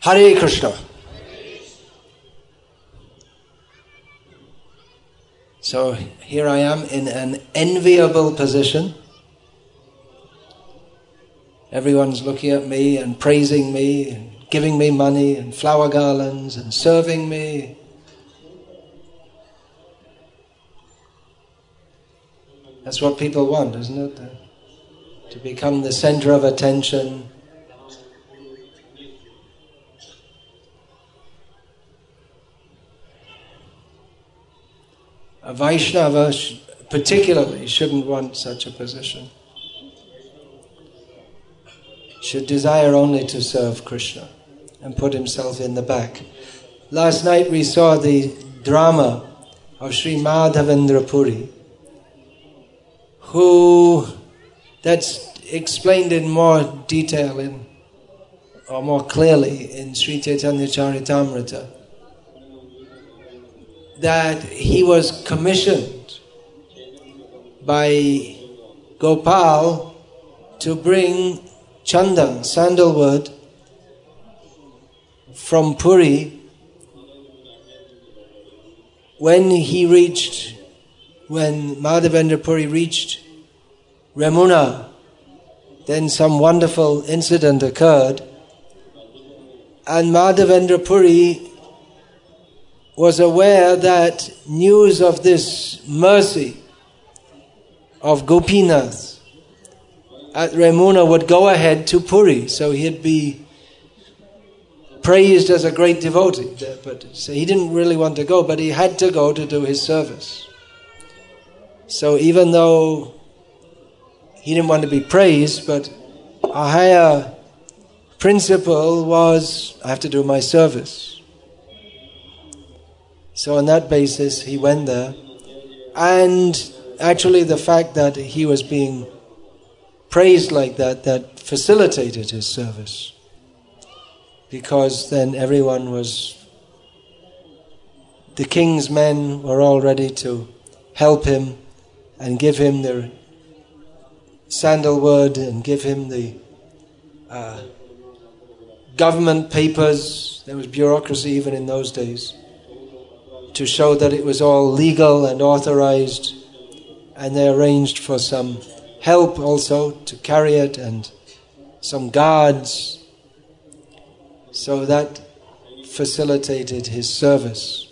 Hare Krishna. So here I am in an enviable position. Everyone's looking at me and praising me and giving me money and flower garlands and serving me. That's what people want, isn't it? To become the center of attention. A Vaishnava particularly shouldn't want such a position. Should desire only to serve Krishna and put himself in the back. Last night we saw the drama of Sri Madhavendra Puri, that's explained in more detail or more clearly in Sri Chaitanya Charitamrita, that he was commissioned by Gopal to bring chandan, sandalwood, from Puri. When Madhavendra Puri reached Ramuna, then some wonderful incident occurred, and Madhavendra Puri was aware that news of this mercy of Gopinath at Ramuna would go ahead to Puri, so he'd be praised as a great devotee. But so he didn't really want to go, but he had to go to do his service. So even though he didn't want to be praised, but a higher principle was, I have to do my service. So on that basis he went there, and actually the fact that he was being praised like that facilitated his service, because then the king's men were all ready to help him and give him their sandalwood and give him the government papers. There was bureaucracy even in those days, to show that it was all legal and authorized, and they arranged for some help also to carry it and some guards. So that facilitated his service.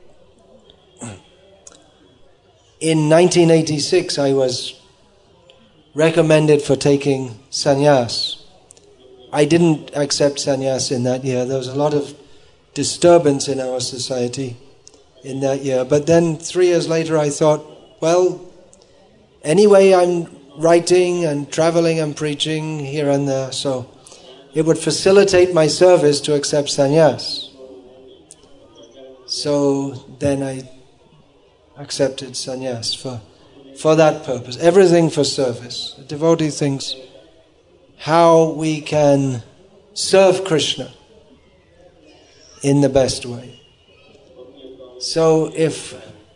In 1986 I was recommended for taking sannyas. I didn't accept sannyas in that year. There was a lot of disturbance in our society in that year. But then 3 years later I thought, well, anyway I'm writing and traveling and preaching here and there, so it would facilitate my service to accept sannyas. So then I accepted sannyas for that purpose. Everything for service. The devotee thinks how we can serve Krishna in the best way. So if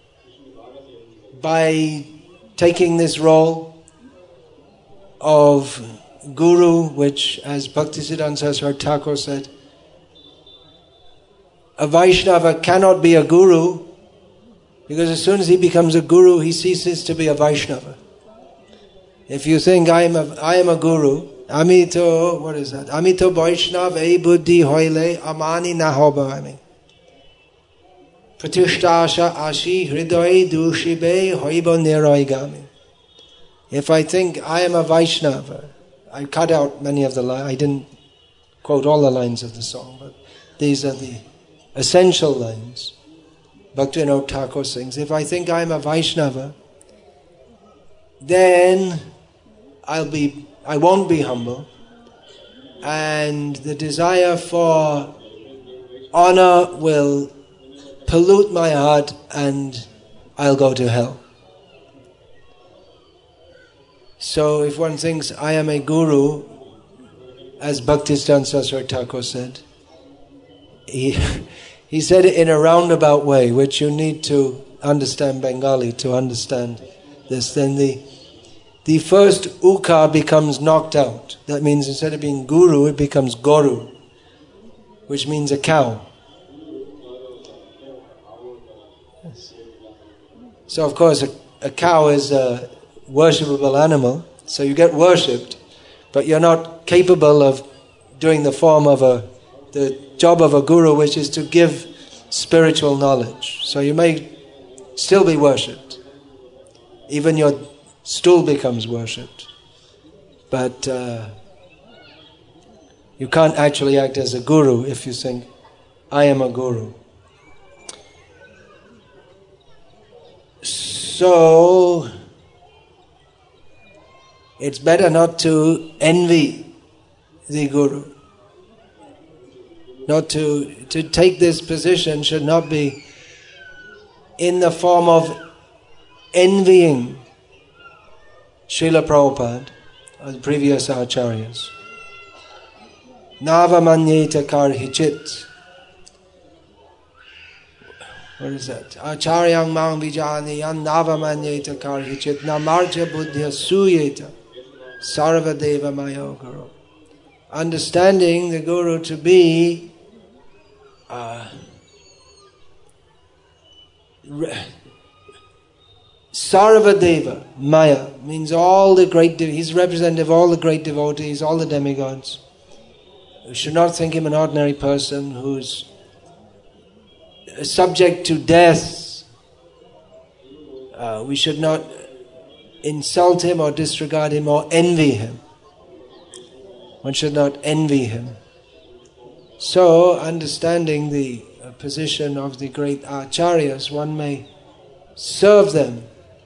by taking this role of guru, which as Bhaktisiddhanta Saraswati Thakur said, a Vaishnava cannot be a guru, because as soon as he becomes a guru, he ceases to be a Vaishnava. If you think I am a guru, Amito, what is that? Amito Vaishnava e buddhi hoile amani nahobami. Pratishtha ashi hriday dushibe hoibo niraigami. If I think I am a Vaishnava, I cut out many of the lines. I didn't quote all the lines of the song, but these are the essential lines. Bhaktivinoda Thakur sings, if I think I am a Vaishnava, then I won't be humble, and the desire for honor will pollute my heart and I'll go to hell. So if one thinks I am a guru, as Bhaktisiddhanta Saraswati Thakur said, he said it in a roundabout way, which you need to understand Bengali to understand this. Then the first uka becomes knocked out. That means instead of being guru, it becomes goru, which means a cow. Yes. So of course a cow is a worshipable animal, so you get worshipped, but you're not capable of doing the job of a guru, which is to give spiritual knowledge. So you may still be worshipped. Even your stool becomes worshipped. But you can't actually act as a guru if you think, I am a guru. So it's better not to envy the guru. Not to take this position should not be in the form of envying Srila Prabhupada or the previous acharyas. Navamanyeta karhichit. What is that? Acharyang mang vijaniyan navamanyeta karhichit namarja buddhya suyeta sarvadeva mayo guru. Understanding the guru to be Sarvadeva, Maya, means all the great, he's representative of all the great devotees, all the demigods. We should not think him an ordinary person who's subject to death. We should not insult him or disregard him or envy him. One should not envy him. So, understanding the position of the great acharyas, one may serve them,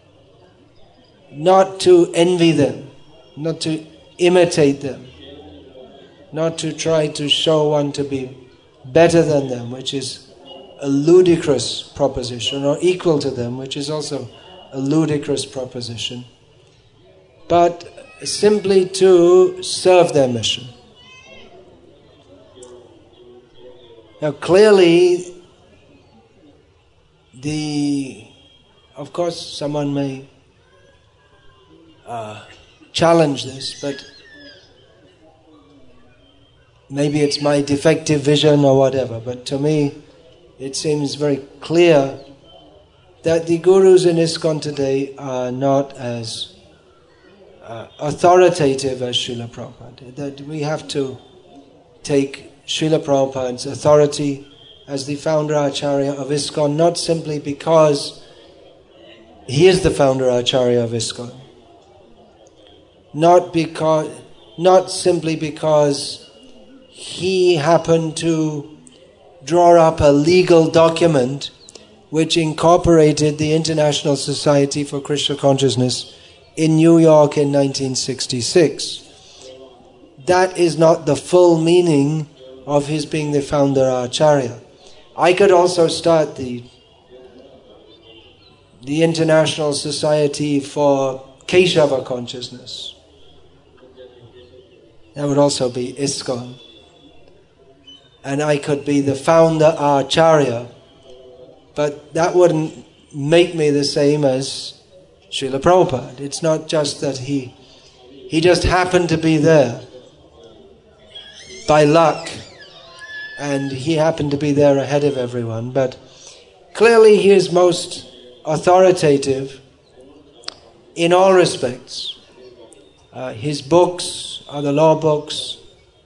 not to envy them, not to imitate them, not to try to show one to be better than them, which is a ludicrous proposition, or equal to them, which is also a ludicrous proposition, but simply to serve their mission. Now clearly, of course someone may challenge this, but maybe it's my defective vision or whatever, but to me it seems very clear that the gurus in ISKCON today are not as authoritative as Srila Prabhupada. That we have to take Srila Prabhupada's authority as the founder Acharya of ISKCON, not simply because he is the founder Acharya of ISKCON, not simply because he happened to draw up a legal document which incorporated the International Society for Krishna Consciousness in New York in 1966. That is not the full meaning of his being the founder Acharya. I could also start the International Society for Keshava Consciousness. That would also be ISKCON. And I could be the founder Acharya, but that wouldn't make me the same as Srila Prabhupada. It's not just that he just happened to be there by luck, and he happened to be there ahead of everyone, but clearly he is most authoritative in all respects. His books are the law books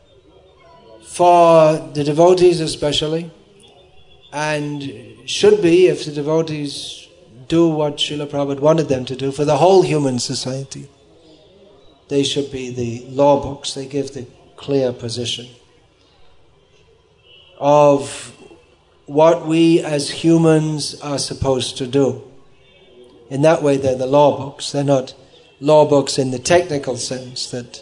for the devotees especially, and should be, if the devotees do what Srila Prabhupada wanted them to do, for the whole human society. They should be the law books. They give the clear position of what we as humans are supposed to do. In that way they're the law books. They're not law books in the technical sense that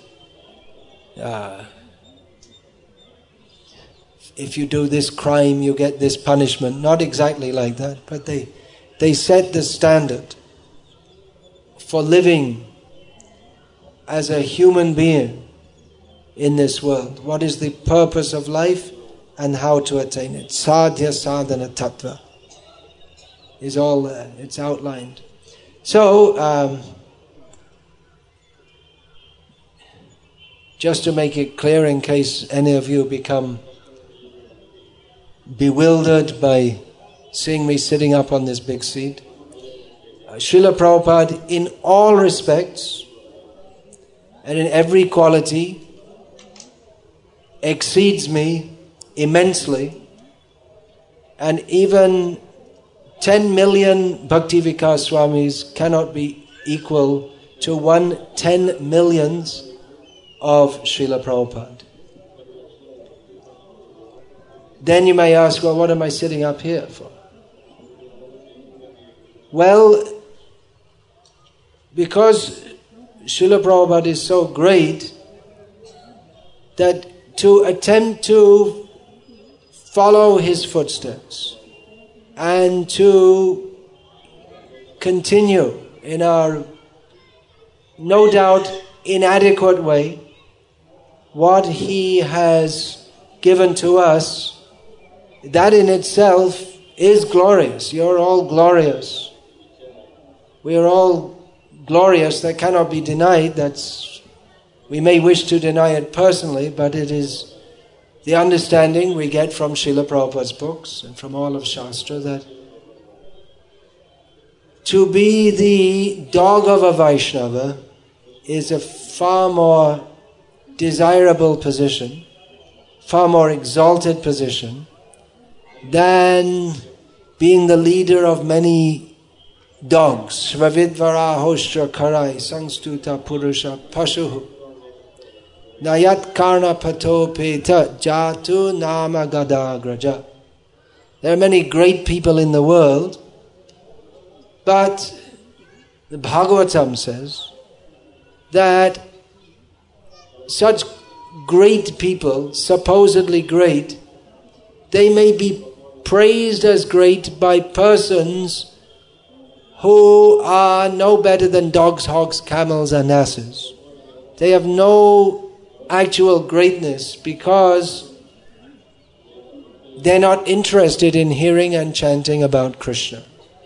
if you do this crime you get this punishment. Not exactly like that, but they set the standard for living as a human being in this world. What is the purpose of life and how to attain it? Sadhya sadhana tattva is all there. It's outlined. So, just to make it clear in case any of you become bewildered by seeing me sitting up on this big seat. Srila Prabhupada, in all respects and in every quality, exceeds me immensely, and even 10 million Bhakti Vikas Swamis cannot be equal to 1/10 millionth of Srila Prabhupada. Then you may ask, well, what am I sitting up here for? Well, because Srila Prabhupada is so great that to attempt to follow his footsteps and to continue in our no doubt inadequate way what he has given to us, that in itself is glorious. You're all glorious. We are all glorious. That cannot be denied. We may wish to deny it personally, but it is the understanding we get from Srila Prabhupada's books and from all of Shastra that to be the dog of a Vaishnava is a far more desirable position, far more exalted position than being the leader of many dogs. Svavidvara hostra karai sangstuta purusha pashuhu Nayat karna pato peta jatu nama gadagraja. There are many great people in the world, but the Bhagavatam says that such great people, supposedly great, they may be praised as great by persons who are no better than dogs, hogs, camels and asses. They have no actual greatness because they're not interested in hearing and chanting about Krishna.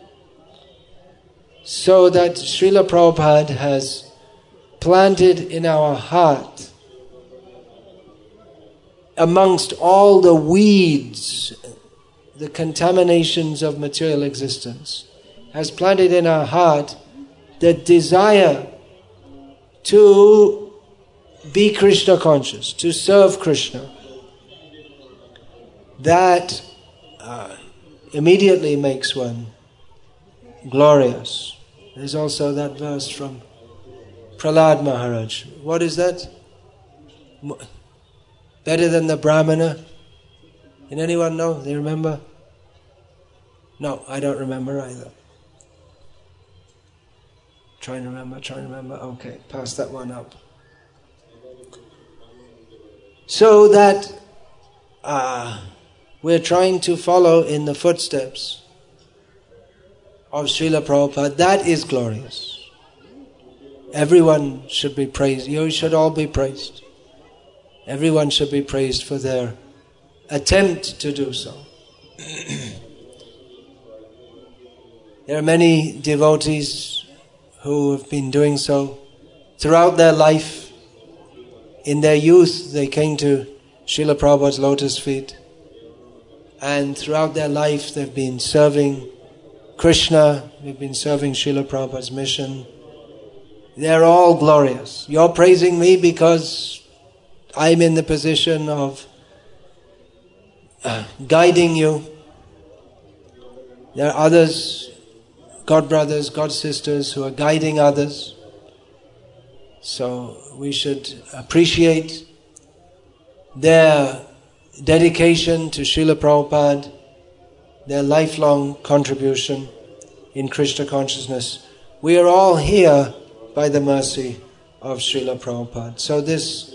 So that Srila Prabhupada has planted in our heart, amongst all the weeds, the contaminations of material existence, has planted in our heart the desire to be Krishna conscious, to serve Krishna. That immediately makes one glorious. There's also that verse from Prahlad Maharaj. What is that? Better than the Brahmana? Can anyone know? Do you remember? No, I don't remember either. Trying to remember. Okay, pass that one up. So that we're trying to follow in the footsteps of Srila Prabhupada. That is glorious. Everyone should be praised. You should all be praised. Everyone should be praised for their attempt to do so. There are many devotees who have been doing so throughout their life. In their youth, they came to Srila Prabhupada's lotus feet, and throughout their life they've been serving Krishna, they've been serving Srila Prabhupada's mission. They're all glorious. You're praising me because I'm in the position of guiding you. There are others, God brothers, God sisters, who are guiding others. So we should appreciate their dedication to Srila Prabhupada, their lifelong contribution in Krishna consciousness. We are all here by the mercy of Srila Prabhupada. So this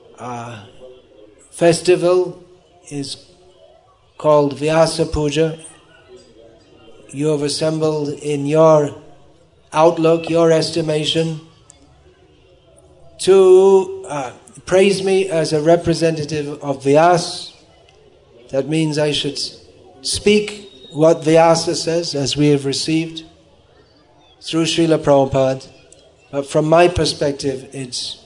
festival is called Vyasa Puja. You have assembled in your outlook, your estimation, to praise me as a representative of Vyasa. That means I should speak what Vyasa says, as we have received through Srila Prabhupada. But from my perspective, it's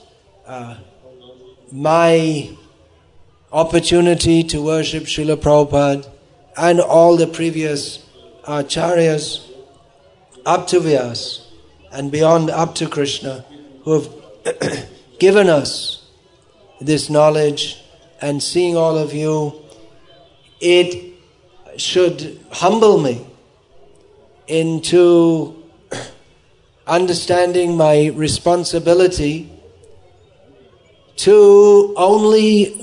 my opportunity to worship Srila Prabhupada and all the previous acharyas up to Vyasa and beyond up to Krishna, who have given us this knowledge, and seeing all of you, it should humble me into understanding my responsibility to only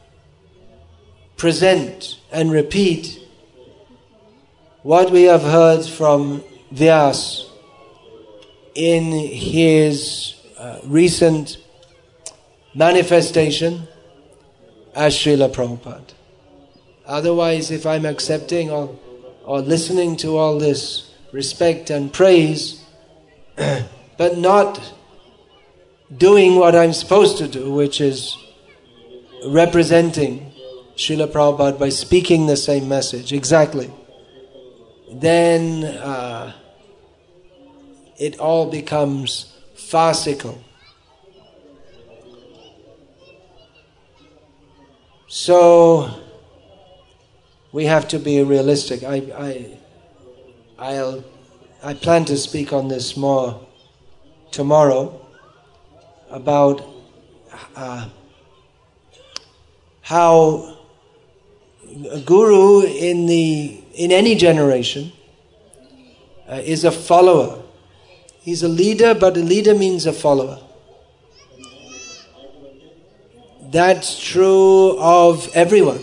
present and repeat what we have heard from Vyasa in his recent manifestation as Srila Prabhupada. Otherwise, if I'm accepting or listening to all this respect and praise, but not doing what I'm supposed to do, which is representing Srila Prabhupada by speaking the same message exactly, then it all becomes farcical. So we have to be realistic. I plan to speak on this more tomorrow, about how a guru in any generation is a follower. He's a leader, but a leader means a follower. That's true of everyone.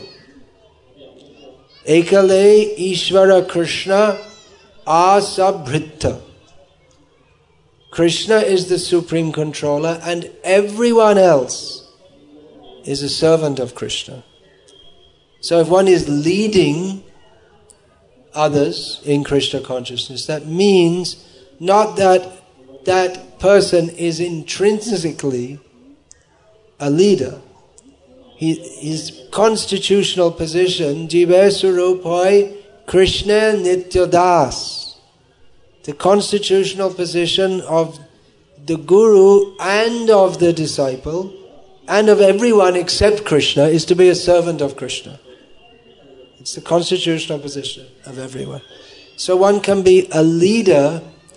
Ekale Ishvara Krishna Asabhrita. Krishna is the supreme controller, and everyone else is a servant of Krishna. So if one is leading others in Krishna consciousness, that means not that that person is intrinsically a leader. His constitutional position, Jiva Surupai Krishna Nityadas, the constitutional position of the guru and of the disciple and of everyone except Krishna, is to be a servant of Krishna. It's the constitutional position of everyone. So one can be a leader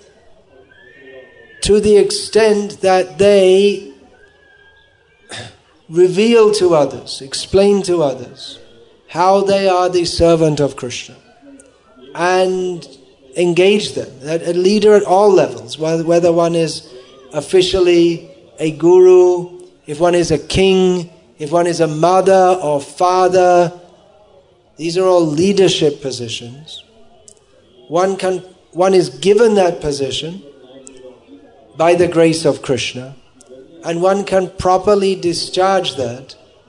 to the extent that they reveal to others, explain to others how they are the servant of Krishna, and engage them. A leader at all levels, whether one is officially a guru, if one is a king, if one is a mother or father, these are all leadership positions. One is given that position by the grace of Krishna, and one can properly discharge that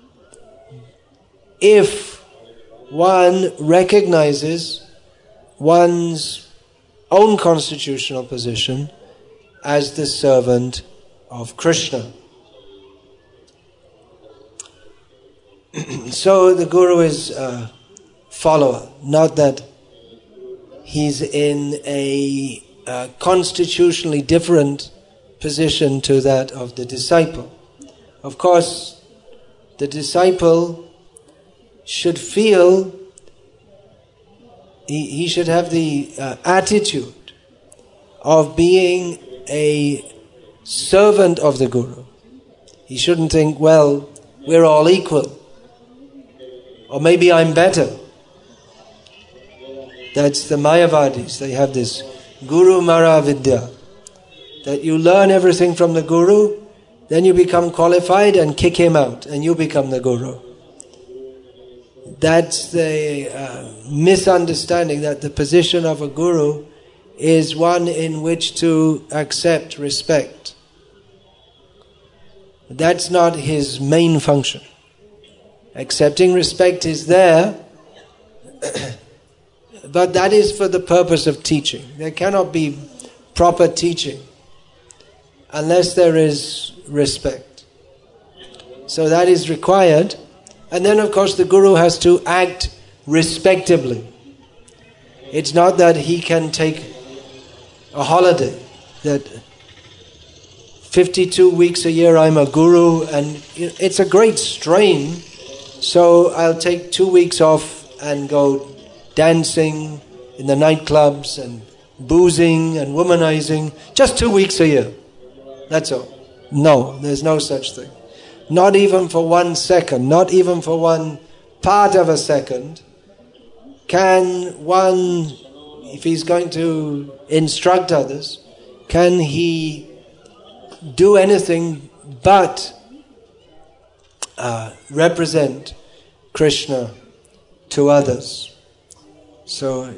if one recognizes one's own constitutional position as the servant of Krishna. So the guru is a follower, not that he's in a constitutionally different position to that of the disciple. Of course, the disciple should feel, he should have the attitude of being a servant of the guru. He shouldn't think, well, we're all equal, or maybe I'm better. That's the Mayavadis. They have this Guru Mara Vidya, that you learn everything from the guru, then you become qualified and kick him out, and you become the guru. That's the misunderstanding, that the position of a guru is one in which to accept respect. That's not his main function. Accepting respect is there, but that is for the purpose of teaching. There cannot be proper teaching unless there is respect. So that is required. And then of course the guru has to act respectably. It's not that he can take a holiday, that 52 weeks a year I'm a guru, and it's a great strain, so I'll take 2 weeks off and go dancing in the nightclubs and boozing and womanizing, just 2 weeks a year. That's all. No, there's no such thing. Not even for 1 second, not even for one part of a second, can one, if he's going to instruct others, can he do anything but represent Krishna to others. So,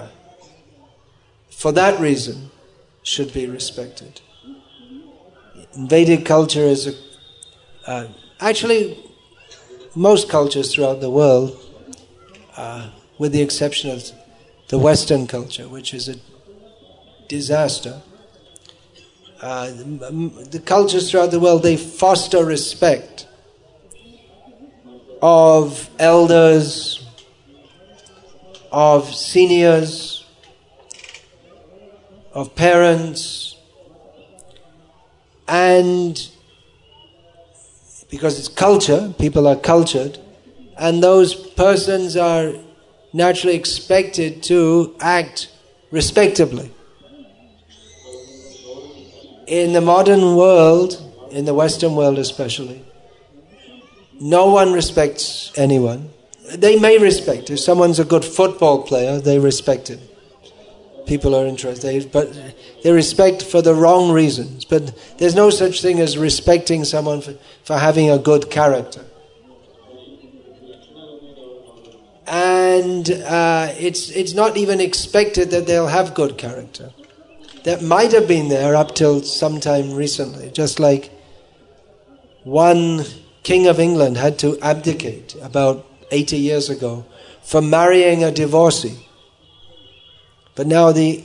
for that reason, should be respected. Vedic culture is actually most cultures throughout the world, with the exception of the Western culture, which is a disaster. The cultures throughout the world, they foster respect of elders, of seniors, of parents, and because it's culture, people are cultured, and those persons are naturally expected to act respectably. In the modern world, in the Western world especially, no one respects anyone. They may respect. If someone's a good football player, they respect him. People are interested, but they respect for the wrong reasons. But there's no such thing as respecting someone for having a good character. And it's not even expected that they'll have good character. That might have been there up till sometime recently. Just like one king of England had to abdicate about 80 years ago for marrying a divorcee. But now the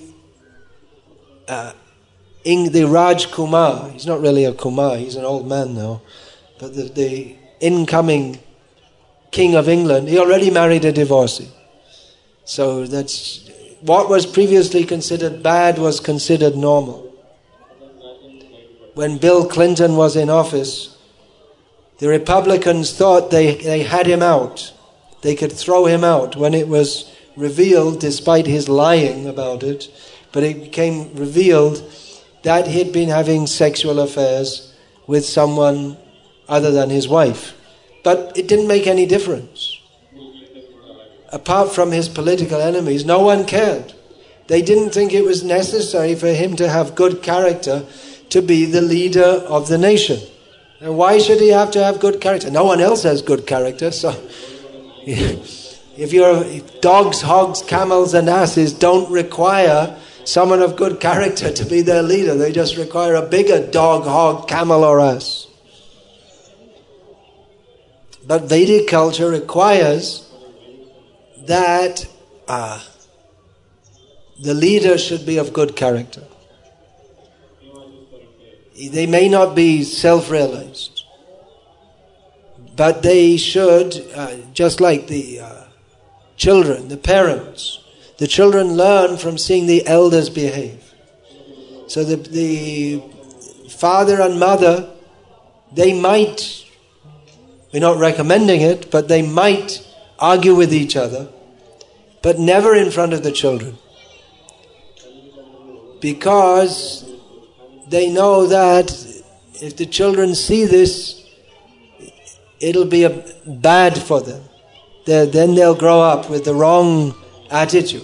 Raj Kumar, he's not really a Kumar, he's an old man now, but the incoming king of England, he already married a divorcee. So that's what was previously considered bad was considered normal. When Bill Clinton was in office, the Republicans thought they had him out. They could throw him out when it was revealed, despite his lying about it, but it became revealed that he'd been having sexual affairs with someone other than his wife. But it didn't make any difference. Apart from his political enemies, no one cared. They didn't think it was necessary for him to have good character to be the leader of the nation. And why should he have to have good character? No one else has good character, so if dogs, hogs, camels and asses don't require someone of good character to be their leader, they just require a bigger dog, hog, camel or ass. But Vedic culture requires that the leader should be of good character. They may not be self-realized, but they should, just like the children, the parents, the children learn from seeing the elders behave. So the father and mother, they might, we're not recommending it, but they might argue with each other, but never in front of the children. Because they know that if the children see this, it'll be bad for them. Then they'll grow up with the wrong attitude.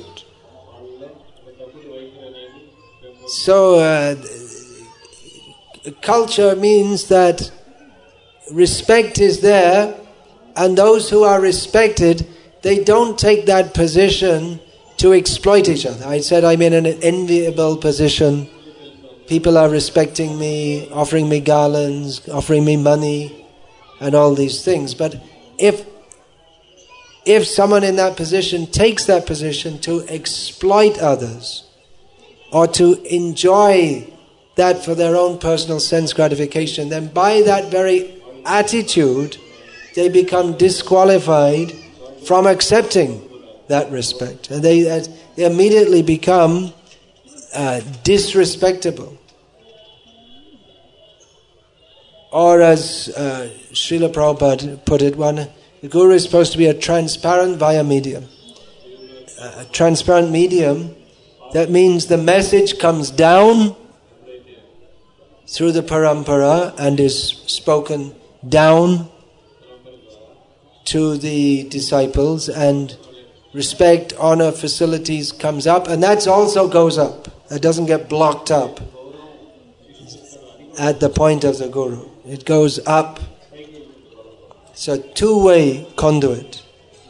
So culture means that respect is there, and those who are respected, they don't take that position to exploit each other. I said I'm in an enviable position. People are respecting me, offering me garlands, offering me money, and all these things. But if someone in that position takes that position to exploit others, or to enjoy that for their own personal sense gratification, then by that very attitude, they become disqualified from accepting that respect. And they immediately become disrespectable. Or as Srila Prabhupada put it, the Guru is supposed to be a transparent via medium. a transparent medium, that means the message comes down through the parampara and is spoken down to the disciples, and respect, honor, facilities comes up, and that also goes up. It doesn't get blocked up at the point of the Guru. It goes up. It's a two-way conduit.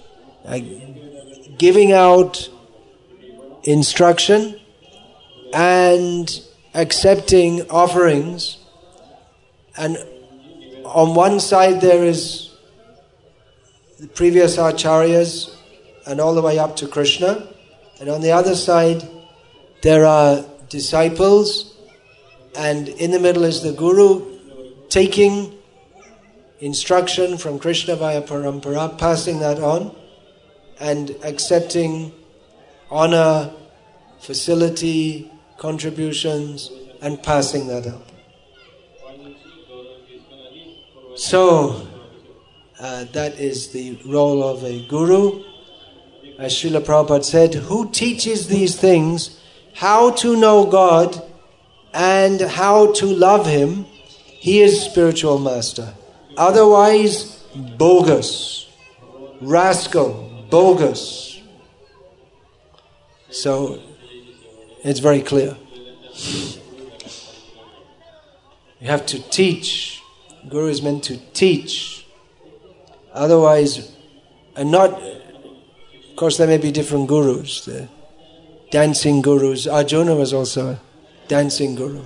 Giving out instruction and accepting offerings. And on one side there is the previous acharyas and all the way up to Krishna. And on the other side there are disciples, and in the middle is the Guru taking instruction from Krishna via parampara, passing that on, and accepting honor, facility, contributions, and passing that up. So, that is the role of a Guru. As Srila Prabhupada said, who teaches these things, how to know God and how to love Him, he is spiritual master. Otherwise, bogus, rascal, bogus. So, it's very clear. You have to teach. Guru is meant to teach. Otherwise, and not, of course there may be different gurus, the dancing gurus. Arjuna was also a dancing guru.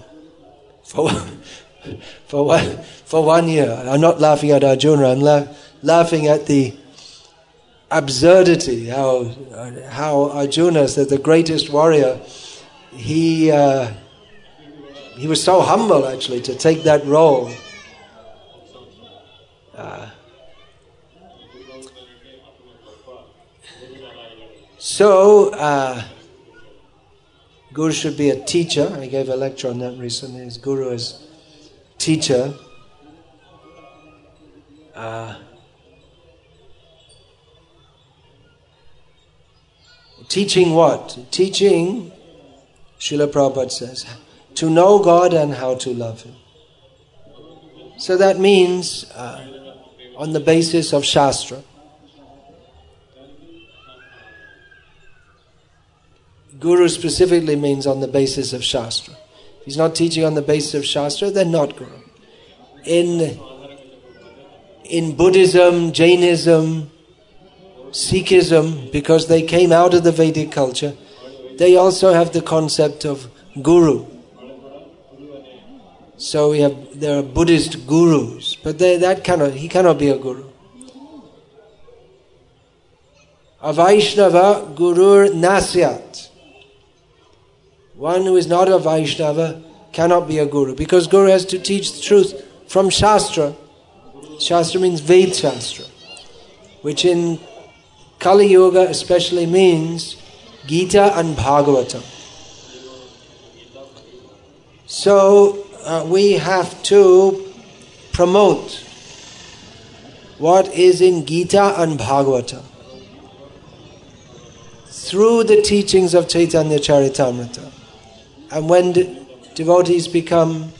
For 1 year. I'm not laughing at Arjuna, I'm laughing at the absurdity, how Arjuna, the greatest warrior, he was so humble actually to take that role. Guru should be a teacher. I gave a lecture on that recently. His Guru is teacher. Teaching what? Teaching, Srila Prabhupada says, to know God and how to love Him. So that means on the basis of Shastra. Guru specifically means on the basis of Shastra. If he's not teaching on the basis of Shastra, then not Guru. In Buddhism, Jainism, Sikhism, because they came out of the Vedic culture, they also have the concept of Guru. So there are Buddhist gurus, but he cannot be a Guru. A Vaishnava Gurur Nasyat. One who is not a Vaishnava cannot be a Guru, because Guru has to teach the truth from Shastra. Shastra means Ved Shastra, which in Kali Yuga especially means Gita and Bhagavatam. So we have to promote what is in Gita and Bhagavatam through the teachings of Chaitanya Charitamrita. And when devotees become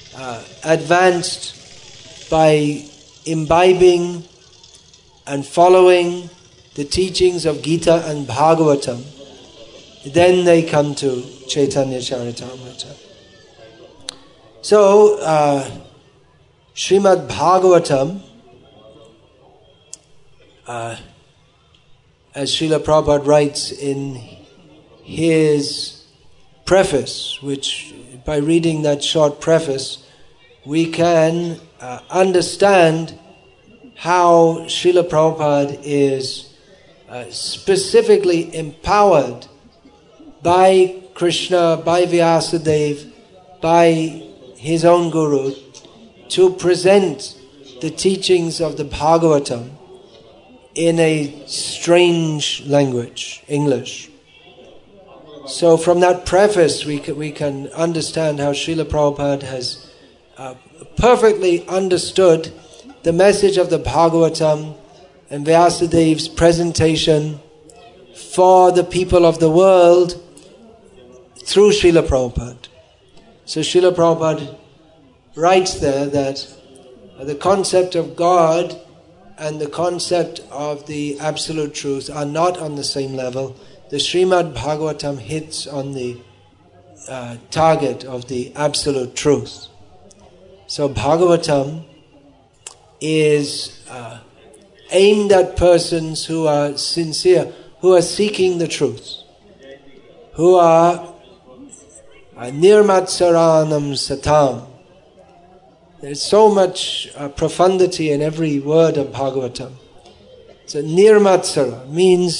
advanced by imbibing and following the teachings of Gita and Bhagavatam, then they come to Chaitanya Charitamrita. So, Srimad Bhagavatam, as Srila Prabhupada writes in his preface, which by reading that short preface, we can understand how Srila Prabhupada is specifically empowered by Krishna, by Vyasadeva, by his own Guru, to present the teachings of the Bhagavatam in a strange language, English. So from that preface we can understand how Srila Prabhupada has perfectly understood the message of the Bhagavatam and Vyasadeva's presentation for the people of the world through Srila Prabhupada. So Srila Prabhupada writes there that the concept of God and the concept of the absolute truth are not on the same level. The Srimad Bhagavatam hits on the target of the absolute truth. So Bhagavatam is aimed at persons who are sincere, who are seeking the truth, who are nirmatsaranam satam. There's so much profundity in every word of Bhagavatam. So nirmatsara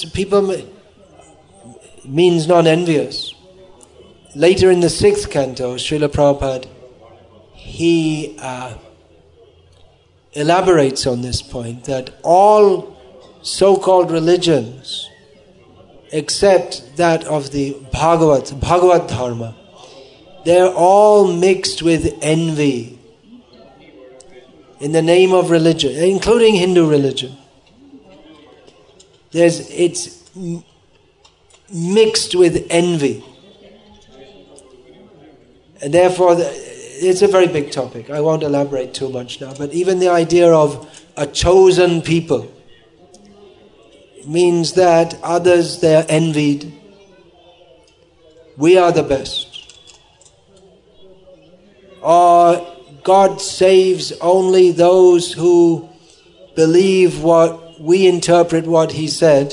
means non-envious. Later in the 6th canto, Srila Prabhupada, he elaborates on this point, that all so-called religions, except that of the Bhagavad Dharma, they're all mixed with envy in the name of religion, including Hindu religion. It's mixed with envy. And therefore, it's a very big topic. I won't elaborate too much now. But even the idea of a chosen people means that others, they are envied. We are the best. Or God saves only those who believe what we interpret what He said,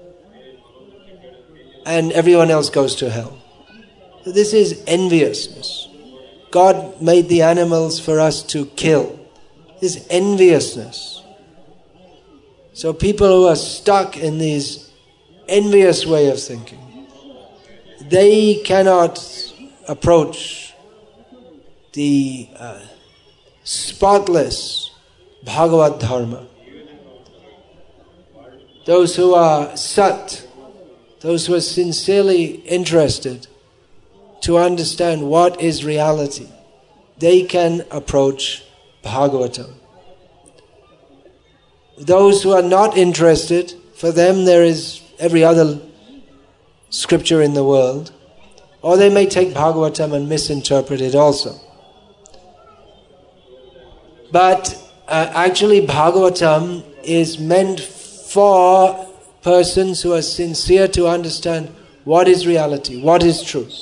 and everyone else goes to hell. So this is enviousness. God made the animals for us to kill. This enviousness. So people who are stuck in this envious way of thinking, they cannot approach the spotless Bhagavad Dharma. Those who are sat, those who are sincerely interested to understand what is reality, they can approach Bhagavatam. Those who are not interested, for them there is every other scripture in the world, or they may take Bhagavatam and misinterpret it also. But actually Bhagavatam is meant for persons who are sincere to understand what is reality, what is truth.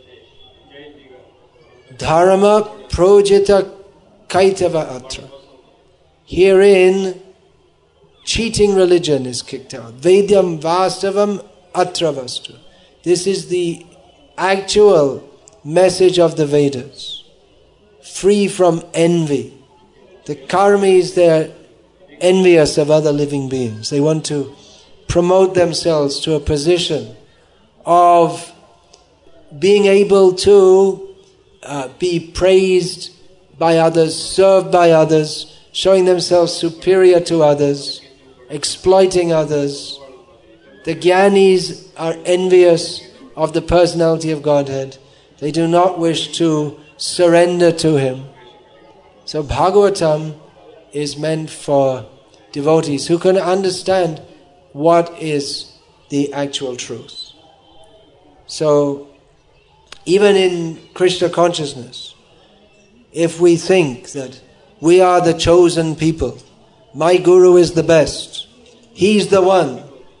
Dharma projita kaitava atra. Herein, cheating religion is kicked out. Vedyam vastavam atra vastu. This is the actual message of the Vedas. Free from envy. The karmis, they're envious of other living beings. They want to promote themselves to a position of being able to be praised by others, served by others, showing themselves superior to others, exploiting others. The Jnanis are envious of the personality of Godhead. They do not wish to surrender to Him. So Bhagavatam is meant for devotees who can understand what is the actual truth. So even in Krishna consciousness, if we think that we are the chosen people, my Guru is the best, he's the one,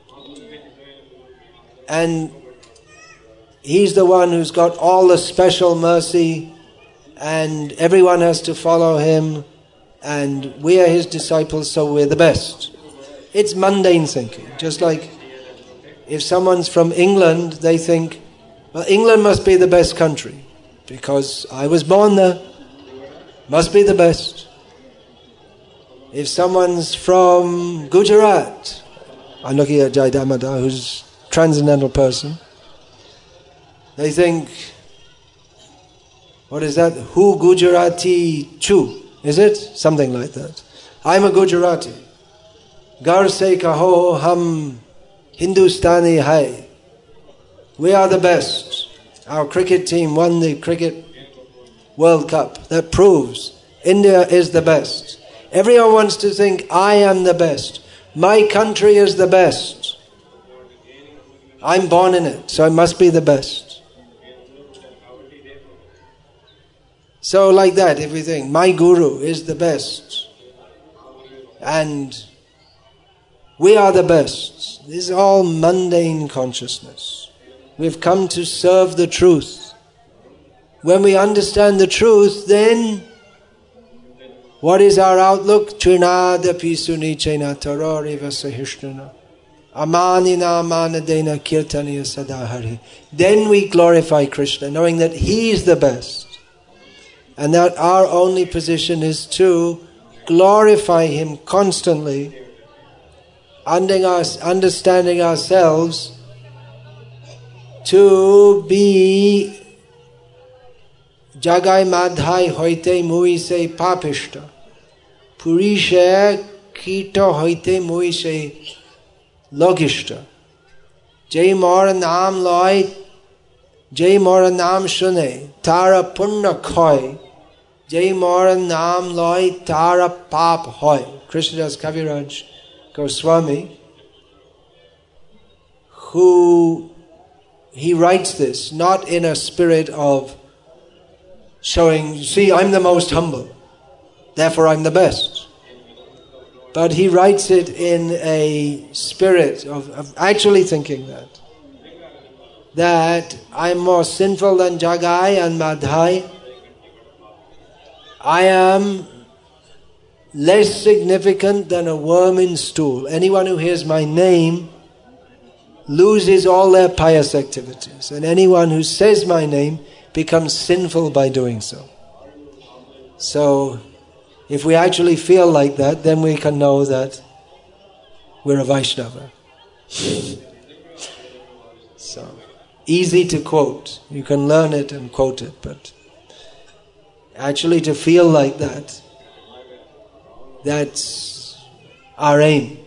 and he's the one who's got all the special mercy, and everyone has to follow him, and we are his disciples, so we're the best. It's mundane thinking. Just like if someone's from England, they think, well, England must be the best country because I was born there. Must be the best. If someone's from Gujarat, I'm looking at Jai Damodar, who's a transcendental person, they think, what is that? Hu Gujarati Chu, is it? Something like that. I'm a Gujarati. Gar se kaho hum Hindustani hai. We are the best. Our cricket team won the Cricket World Cup. That proves India is the best. Everyone wants to think, I am the best. My country is the best. I'm born in it, so I must be the best. So like that, if we think, my guru is the best, and we are the best. This is all mundane consciousness. We've come to serve the truth. When we understand the truth, then what is our outlook? Trinadapi sunichena tarariva sahishnana amanina manadena kirtaniya sadahari. Then we glorify Krishna, knowing that He is the best. And that our only position is to glorify Him constantly, understanding ourselves to be Jagai madhai hoite muise papishta Purisha kito hoite muise logishta Jai mora naam loy Jai mora naam shune Tara punna khoi Jai mora naam loy Tara pap hoy. Krishnadas Kaviraj Goswami, who he writes this not in a spirit of showing, see, I'm the most humble, therefore I'm the best. But he writes it in a spirit of actually thinking that I'm more sinful than Jagai and Madhai. I am less significant than a worm in stool. Anyone who hears my name loses all their pious activities, and anyone who says my name becomes sinful by doing so. So, if we actually feel like that, then we can know that we're a Vaishnava. So, easy to quote. You can learn it and quote it, but actually to feel like that, that's our aim.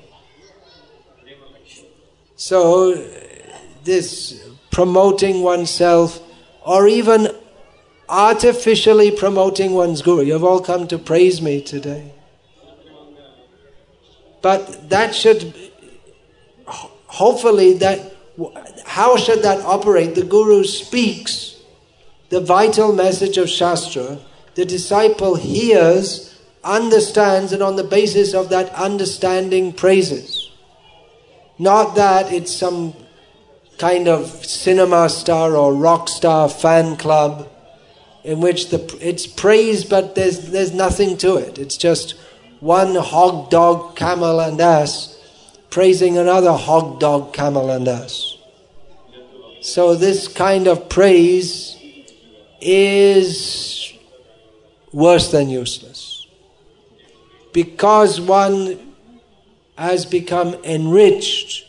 So, this promoting oneself, or even artificially promoting one's guru. You've all come to praise me today. But that should, hopefully, how should that operate? The guru speaks the vital message of Shastra. The disciple hears, understands, and on the basis of that understanding praises. Not that it's some kind of cinema star or rock star fan club in which it's praise, but there's nothing to it. It's just one hog, dog, camel and ass praising another hog, dog, camel and ass. So this kind of praise is worse than useless, because one has become enriched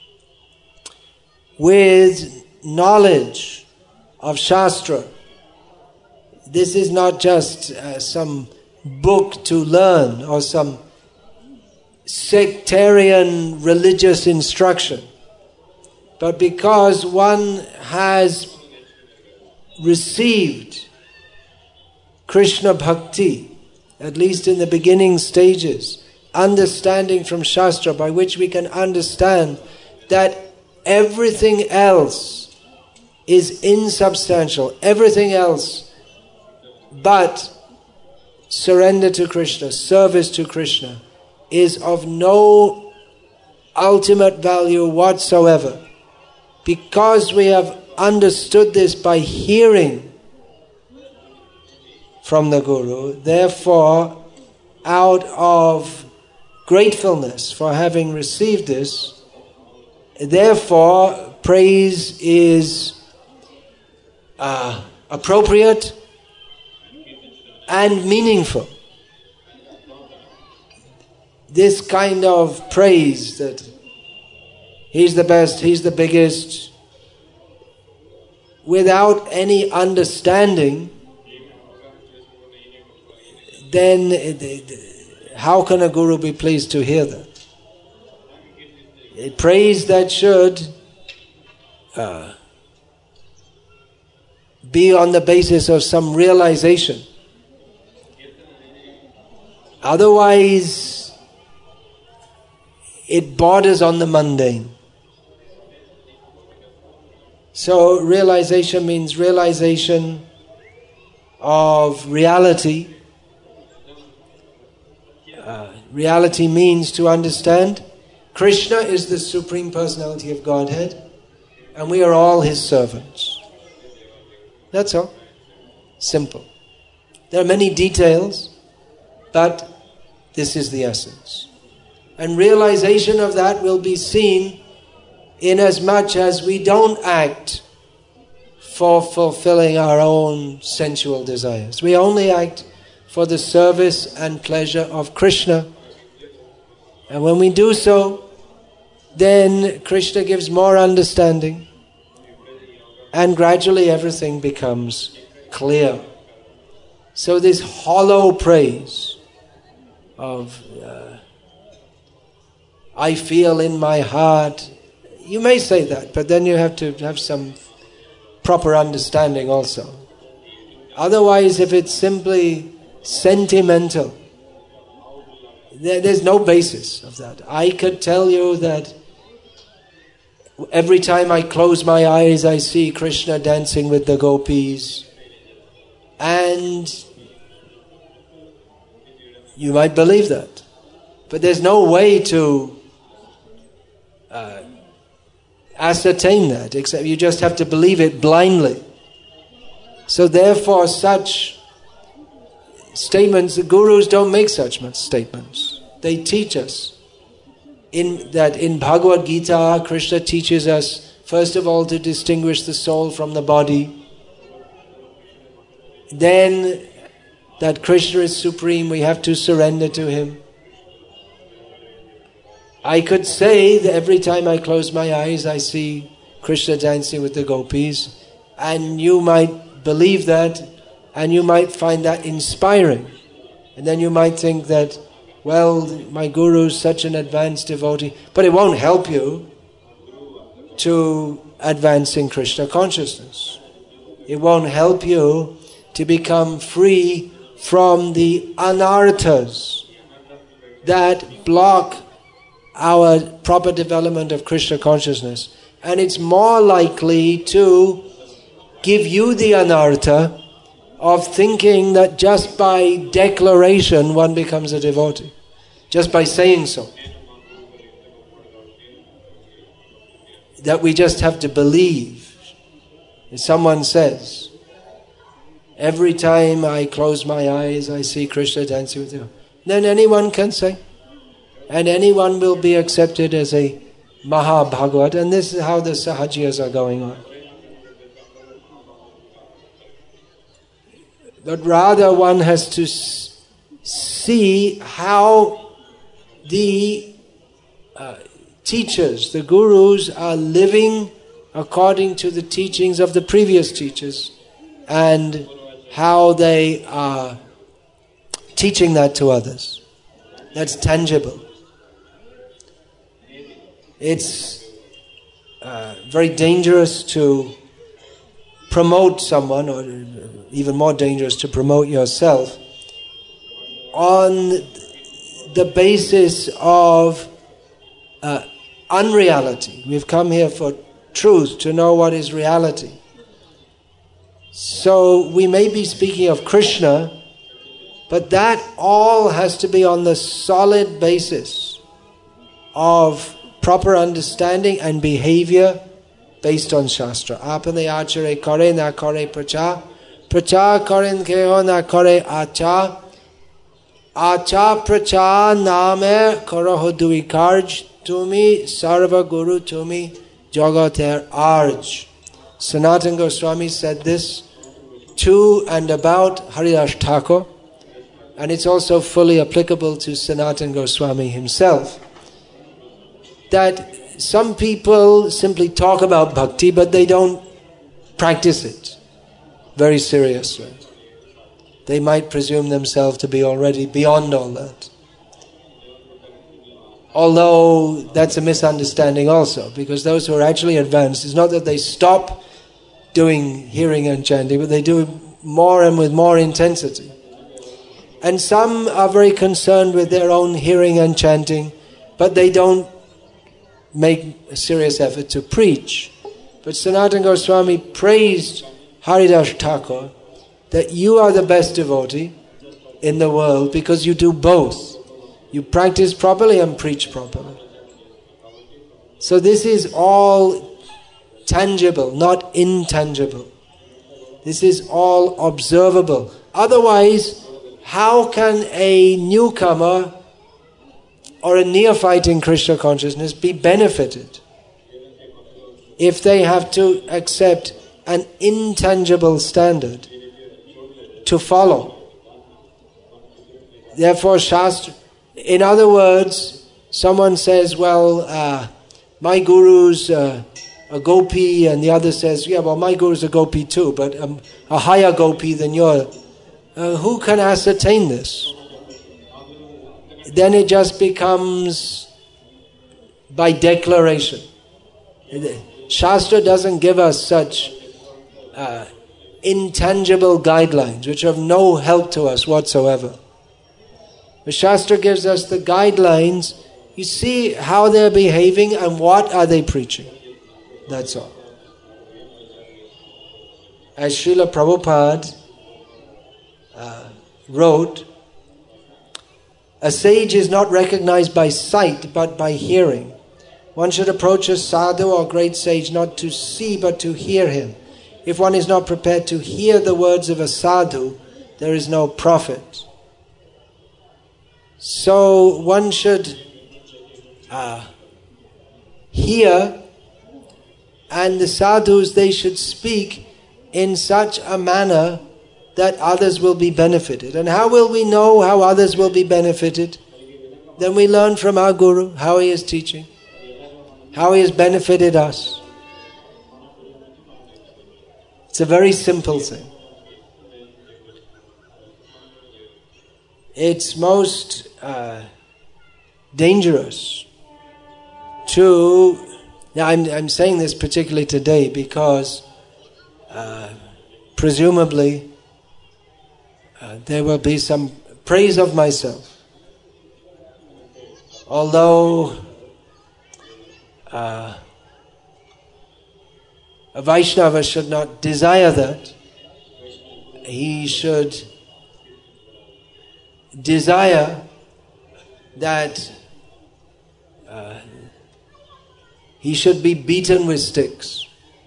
with knowledge of Shastra. This is not just some book to learn or some sectarian religious instruction, but because one has received Krishna Bhakti, at least in the beginning stages, understanding from Shastra by which we can understand that everything else is insubstantial, everything else but surrender to Krishna, service to Krishna, is of no ultimate value whatsoever. Because we have understood this by hearing from the Guru, therefore, out of gratefulness for having received this, therefore, praise is appropriate and meaningful. This kind of praise that he's the best, he's the biggest, without any understanding, then how can a guru be pleased to hear that? A praise that should be on the basis of some realization. Otherwise, it borders on the mundane. So realization means realization of reality. Reality means to understand Krishna is the Supreme Personality of Godhead and we are all His servants. That's all. Simple. There are many details, but this is the essence. And realization of that will be seen in as much as we don't act for fulfilling our own sensual desires. We only act for the service and pleasure of Krishna. And when we do so, then Krishna gives more understanding and gradually everything becomes clear. So this hollow praise of I feel in my heart, you may say that, but then you have to have some proper understanding also. Otherwise, if it's simply sentimental, there's no basis of that. I could tell you that every time I close my eyes, I see Krishna dancing with the gopis. And you might believe that. But there's no way to ascertain that, except you just have to believe it blindly. So therefore such statements, the gurus don't make such statements. They teach us in Bhagavad Gita, Krishna teaches us first of all to distinguish the soul from the body. Then that Krishna is supreme, we have to surrender to Him. I could say that every time I close my eyes I see Krishna dancing with the gopis, and you might believe that and you might find that inspiring. And then you might think that, well, my guru is such an advanced devotee, but it won't help you to advance in Krishna consciousness. It won't help you to become free from the anarthas that block our proper development of Krishna consciousness. And it's more likely to give you the anartha of thinking that just by declaration one becomes a devotee. Just by saying so. That we just have to believe. If someone says, every time I close my eyes I see Krishna dancing with you, then anyone can say. And anyone will be accepted as a Mahabhagavat. And this is how the Sahajiyas are going on. But rather one has to see how the teachers, the gurus, are living according to the teachings of the previous teachers and how they are teaching that to others. That's tangible. It's very dangerous to promote someone, or even more dangerous to promote yourself, on the basis of unreality. We've come here for truth, to know what is reality. So we may be speaking of Krishna, but that all has to be on the solid basis of proper understanding and behavior based on Shastra. Apane achare kare na kare pracha, pracha karen keho na kare acha, acha pracha name karaho dui karj, tumi sarva guru tumi jagater arj. Sanatana Goswami said this to and about Haridas Thakur, and it's also fully applicable to Sanatana Goswami himself. That some people simply talk about bhakti, but they don't practice it very seriously. They might presume themselves to be already beyond all that. Although that's a misunderstanding also, because those who are actually advanced, it's not that they stop doing hearing and chanting, but they do it more and with more intensity. And some are very concerned with their own hearing and chanting, but they don't make a serious effort to preach. But Sanatana Goswami praised Haridas Thakur that you are the best devotee in the world because you do both. You practice properly and preach properly. So this is all tangible, not intangible. This is all observable. Otherwise, how can a newcomer or a neophyte in Krishna consciousness be benefited if they have to accept an intangible standard to follow? Therefore, Shastra, in other words, someone says, well, my guru's a gopi, and the other says, yeah, well, my guru's a gopi too, but a higher gopi than yours. Who can ascertain this? Then it just becomes by declaration. Shastra doesn't give us such intangible guidelines which have no help to us whatsoever. The Shastra gives us the guidelines. You see how they're behaving and what are they preaching. That's all. As Srila Prabhupada wrote, a sage is not recognized by sight but by hearing. One should approach a sadhu or great sage not to see but to hear him. If one is not prepared to hear the words of a sadhu, there is no profit. So one should hear, and the sadhus, they should speak in such a manner that others will be benefited. And how will we know how others will be benefited? Then we learn from our Guru how he is teaching, how he has benefited us. It's a very simple thing. It's most dangerous to... Now I'm saying this particularly today because presumably there will be some praise of myself. Although a Vaishnava should not desire that, he should desire that he should be beaten with sticks.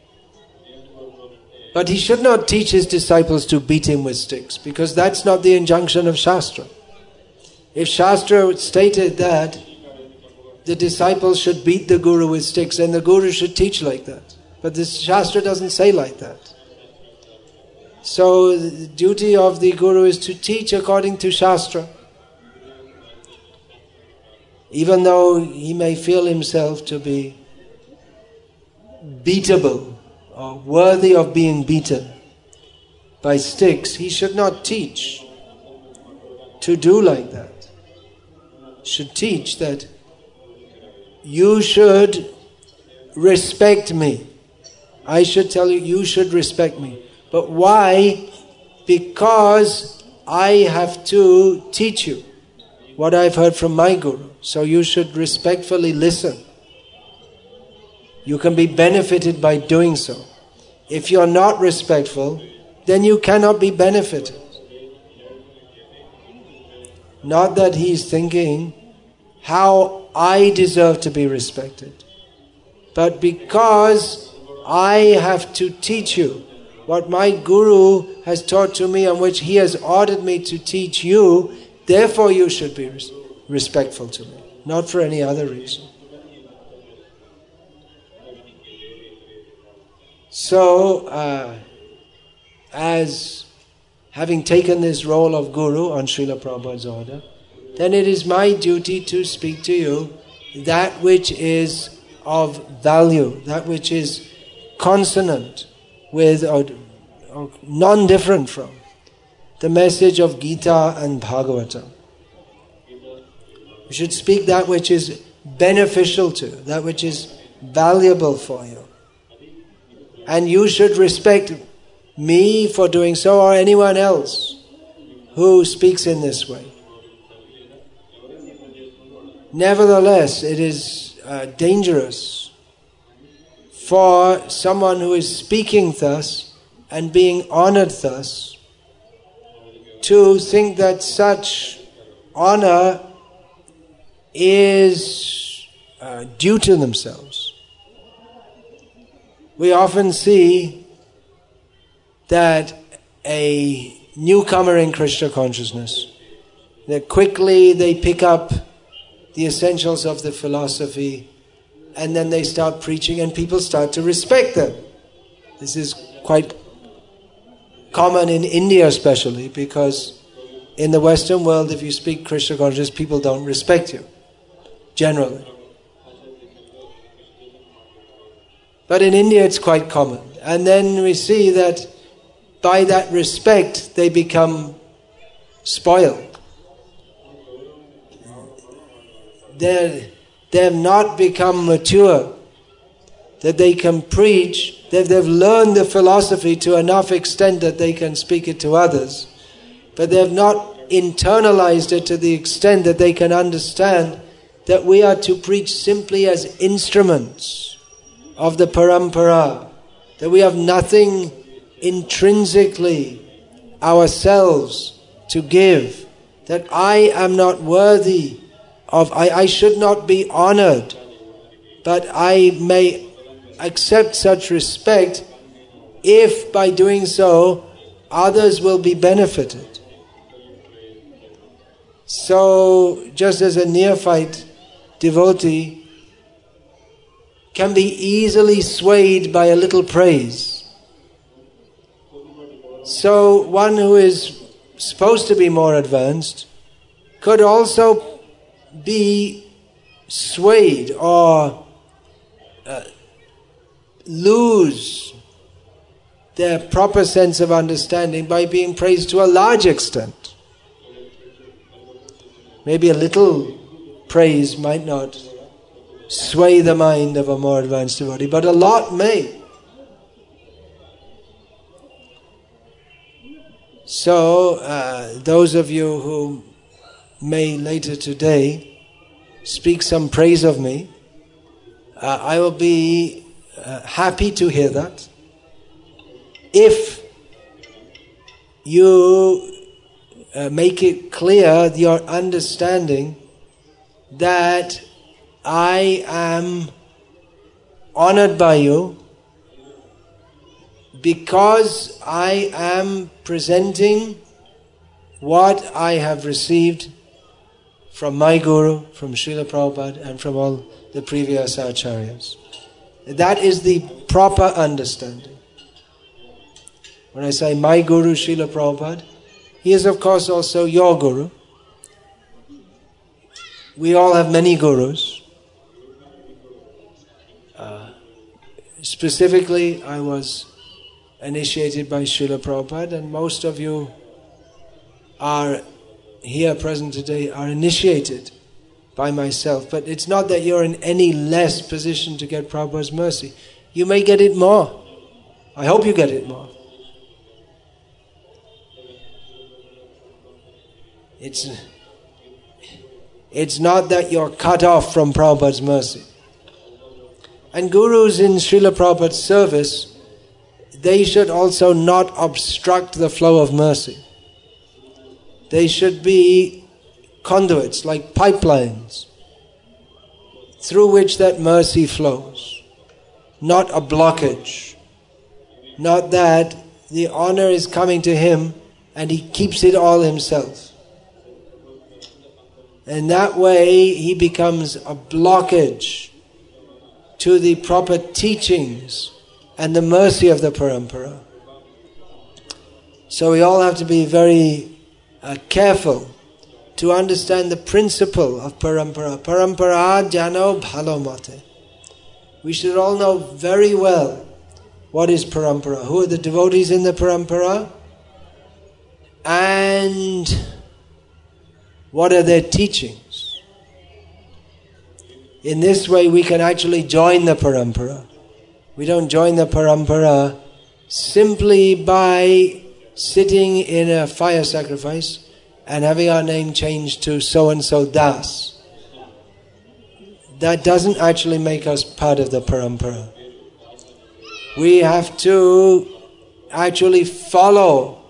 But he should not teach his disciples to beat him with sticks, because that's not the injunction of Shastra. If Shastra stated that the disciples should beat the Guru with sticks, then the Guru should teach like that. But this Shastra doesn't say like that. So the duty of the Guru is to teach according to Shastra. Even though he may feel himself to be beatable or worthy of being beaten by sticks, he should not teach to do like that. He should teach that you should respect me. I should tell you, you should respect me. But why? Because I have to teach you what I've heard from my Guru. So you should respectfully listen. You can be benefited by doing so. If you're not respectful, then you cannot be benefited. Not that he's thinking how I deserve to be respected, but because I have to teach you what my Guru has taught to me and which he has ordered me to teach you, therefore you should be respectful to me, not for any other reason. So, as having taken this role of Guru on Srila Prabhupada's order, then it is my duty to speak to you that which is of value, that which is consonant with or non-different from the message of Gita and Bhagavatam. You should speak that which is beneficial to, that which is valuable for you. And you should respect me for doing so, or anyone else who speaks in this way. Nevertheless, it is dangerous for someone who is speaking thus and being honored thus to think that such honor is due to themselves. We often see that a newcomer in Krishna consciousness, that quickly they pick up the essentials of the philosophy and then they start preaching and people start to respect them. This is quite common in India especially, because in the Western world if you speak Krishna consciousness people don't respect you, generally. But in India it's quite common. And then we see that by that respect they become spoiled. They have not become mature, that they can preach, that they've learned the philosophy to enough extent that they can speak it to others, but they have not internalized it to the extent that they can understand that we are to preach simply as instruments of the parampara, that we have nothing intrinsically ourselves to give, that I am not worthy of, I should not be honored, but I may accept such respect if by doing so others will be benefited. So just as a neophyte devotee can be easily swayed by a little praise, so one who is supposed to be more advanced could also be swayed or lose their proper sense of understanding by being praised to a large extent. Maybe a little praise might not sway the mind of a more advanced devotee, but a lot may. So, those of you who may later today speak some praise of me, I will be happy to hear that. If you make it clear your understanding that I am honored by you because I am presenting what I have received from my Guru, from Srila Prabhupada and from all the previous acharyas. That is the proper understanding. When I say my Guru, Srila Prabhupada, he is of course also your Guru. We all have many Gurus. Specifically, I was initiated by Srila Prabhupada, and most of you are here present today are initiated by myself. But it's not that you're in any less position to get Prabhupada's mercy. You may get it more. I hope you get it more. It's not that you're cut off from Prabhupada's mercy. And gurus in Srila Prabhupada's service, they should also not obstruct the flow of mercy. They should be conduits, like pipelines, through which that mercy flows. Not a blockage. Not that the honor is coming to him and he keeps it all himself. And that way he becomes a blockage to the proper teachings and the mercy of the parampara. So we all have to be very careful to understand the principle of parampara. Parampara jano bhalo mate. We should all know very well what is parampara, who are the devotees in the parampara, and what are their teachings. In this way we can actually join the parampara. We don't join the parampara simply by sitting in a fire sacrifice and having our name changed to so-and-so Das. That doesn't actually make us part of the parampara. We have to actually follow.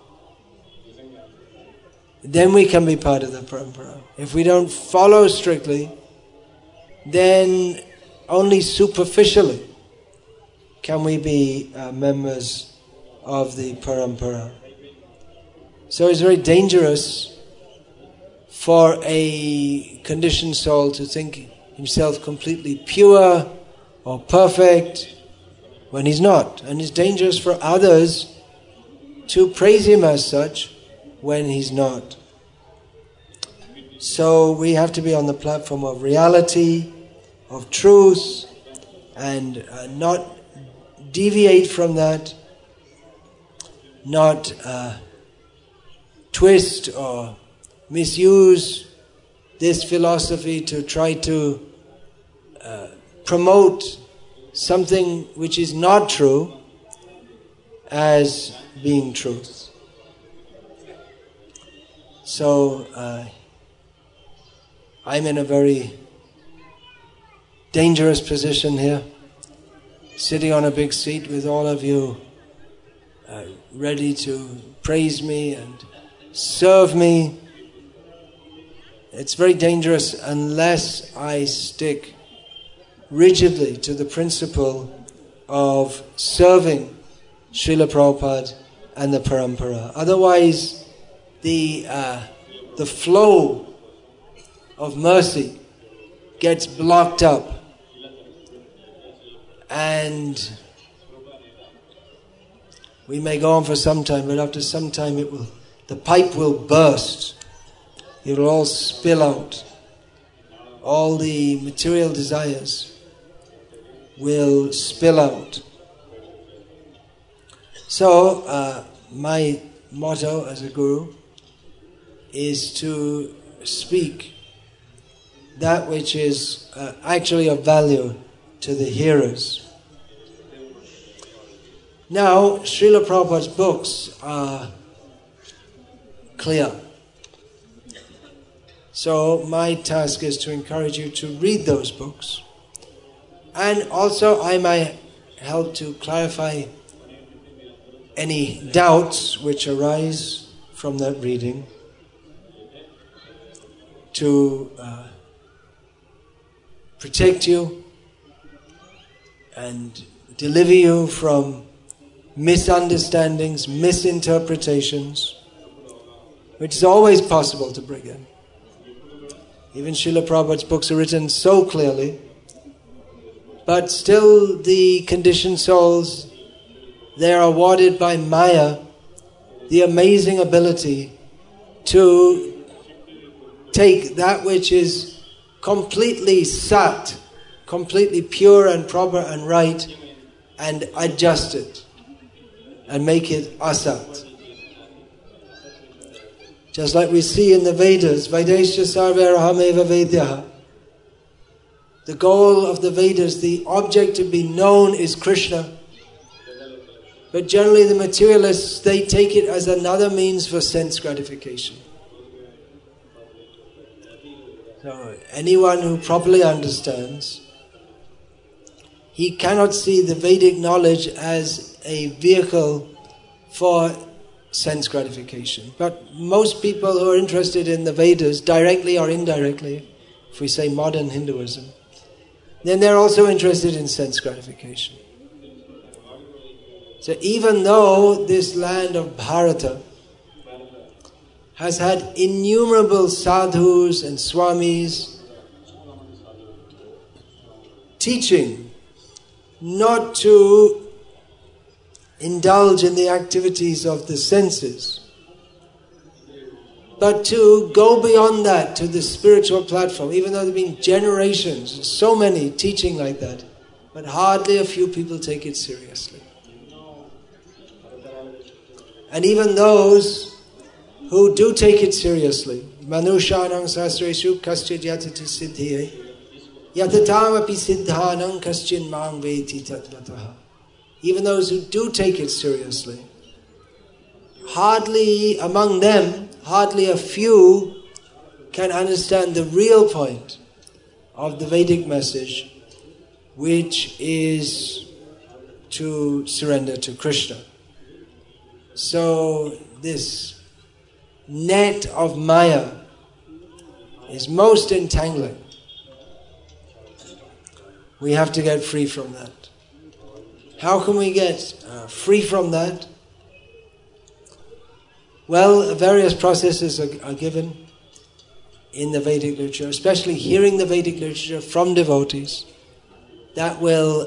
Then we can be part of the parampara. If we don't follow strictly, then only superficially can we be members of the parampara. So it's very dangerous for a conditioned soul to think himself completely pure or perfect when he's not. And it's dangerous for others to praise him as such when he's not. So we have to be on the platform of reality, of truth, and not deviate from that, not twist or misuse this philosophy to try to promote something which is not true as being truth. So I'm in a very dangerous position here, sitting on a big seat with all of you ready to praise me and serve me. It's very dangerous unless I stick rigidly to the principle of serving Srila Prabhupada and the parampara. Otherwise, the flow of mercy gets blocked up, and we may go on for some time, but after some time the pipe will burst. It will all spill out. All the material desires will spill out. So, my motto as a guru is to speak that which is actually of value to the hearers. Now, Srila Prabhupada's books are clear. So my task is to encourage you to read those books. And also I might help to clarify any doubts which arise from that reading, to protect you and deliver you from misunderstandings, misinterpretations, which is always possible to bring in. Even Srila Prabhupada's books are written so clearly, but still the conditioned souls, they are awarded by Maya the amazing ability to take that which is completely sat, completely pure and proper and right, and adjust it and make it asat. Just like we see in the Vedas, Vedesya sarvarahameva vedyaha. The goal of the Vedas, the object to be known is Krishna. But generally the materialists, they take it as another means for sense gratification. So anyone who properly understands, he cannot see the Vedic knowledge as a vehicle for sense gratification. But most people who are interested in the Vedas, directly or indirectly, if we say modern Hinduism, then they're also interested in sense gratification. So even though this land of Bharata has had innumerable sadhus and swamis teaching not to indulge in the activities of the senses, but to go beyond that to the spiritual platform, even though there have been generations, so many teaching like that, but hardly a few people take it seriously. And even those who do take it seriously, manushanang sahasreshu kaschid yatati siddhiye yatatam api siddhanang kaschin mang veti tatvataha. Even those who do take it seriously, hardly among them, hardly a few can understand the real point of the Vedic message, which is to surrender to Krishna. So this net of Maya is most entangling. We have to get free from that. How can we get free from that? Well, various processes are given in the Vedic literature, especially hearing the Vedic literature from devotees. That will,